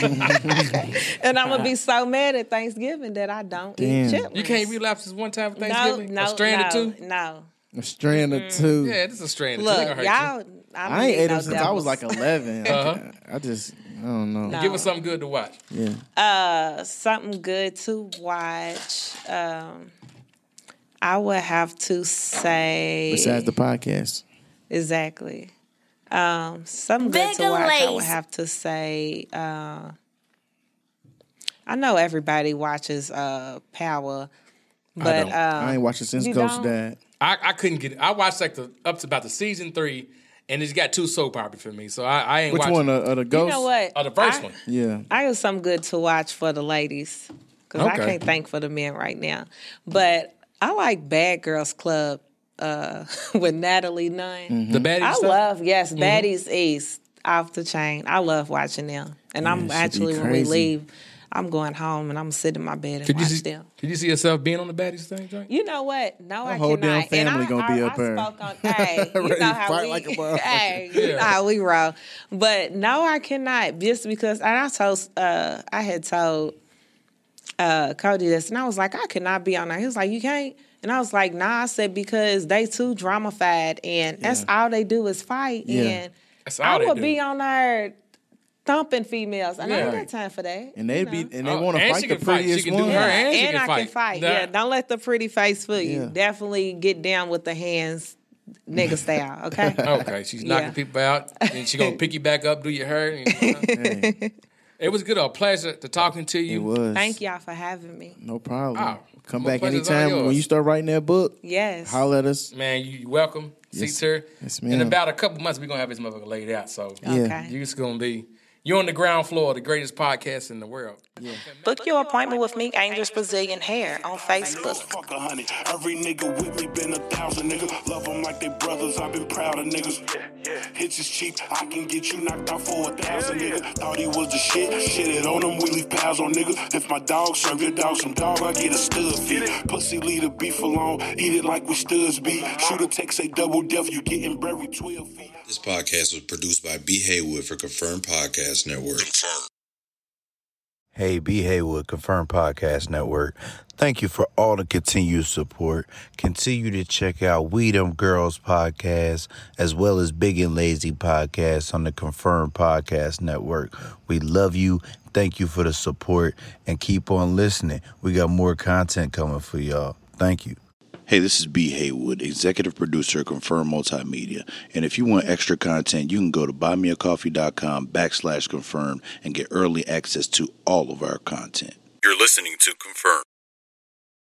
it. And I'm gonna be so mad at Thanksgiving that I don't Damn. eat chitlins. You can't relapse this one time for No, Thanksgiving? no, A strand no, or two? no. A strand or two. Yeah, this is a strand or Look, two. They gonna hurt y'all. you. I, don't I ain't eat ate no them since I was devils. like eleven. Uh-huh. I just, I don't know. No. Give us something good to watch. Yeah. Uh, something good to watch. Um, I would have to say Besides the podcast. exactly. Um, something good to Bigger watch. I would Lace. have to say. Uh, I know everybody watches uh, Power, but don't. um, I ain't watched it since you Ghost don't? died. I, I couldn't get it. I watched like the up to about the season three, and it's got too soap opera for me. So I, I ain't Which watching. one? Uh, uh, the you Ghost? know what? Oh, the first I- one. Yeah. I got something good to watch for the ladies because I Okay. can't think for the men right now. But I like Bad Girls Club uh, with Natalie Nunn. The baddie I stuff? love yes, Baddies East off the chain. I love watching them, and I'm should be actually when we crazy. leave, I'm going home and I'm sitting in my bed and Could you watch see? them. Could you see yourself being on the baddies thing, Joint? You know what? No, I whole cannot. damn family and I, gonna I, be I, up there. spoke on. Hey, you Ready know to how fight we. like a motherfucker. hey, you Yeah. know how we roll. But no, I cannot. Just because, and I told, uh, I had told uh, Cody this, and I was like, I cannot be on there. He was like, you can't. And I was like, nah. I said because they too dramified, and that's all they do is fight. Yeah. And That's all I they would do. be on there thumping females, and I Yeah. ain't got time for that. And they you be know. and they Oh, want to and fight she the can fight. She prettiest can do one. her and she and can I fight. can fight. Nah. Yeah, don't let the pretty face fool you. Yeah. Definitely get down with the hands, nigga style. Okay. Okay, she's knocking Yeah. people out, and she gonna pick you back up, do your hair. And, Hey, it was good, a pleasure to talking to it you. was. Thank y'all for having me. No problem. Oh, Come my back pleasure's all anytime when yours. you start writing that book. Yes. Holler at us. Man, you you welcome. Yes. Seats here. Yes, In ma'am. about a couple months, we're gonna have this motherfucker laid out. So Yeah. Okay. you just gonna be You're on the ground floor of the greatest podcast in the world. Yeah. Book your appointment with Meek Angel's Brazilian Hair on Facebook. Fuck a honey. Every nigga with me been a thousand niggas. Love them like they brothers. I've been proud of niggas. Hits is cheap. I can get you knocked out for a thousand niggas. Thought he was the shit. Shit it on him. We leave piles on niggas. If my dog serve your dog some dog, I get a stud feed. Pussy leave the beef alone. Eat it like we studs be. Shooter text say double death. You getting buried twelve feet. This podcast was produced by B. Haywood for Confirmed Podcast Network. Confirmed. Hey, B. Haywood, Confirmed Podcast Network. Thank you for all the continued support. Continue to check out We Them Girls podcast as well as Big and Lazy podcast on the Confirmed Podcast Network. We love you. Thank you for the support and keep on listening. We got more content coming for y'all. Thank you. Hey, this is B. Haywood, executive producer of Confirmed Multimedia. And if you want extra content, you can go to buymeacoffee.com backslash confirmed and get early access to all of our content. You're listening to Confirmed.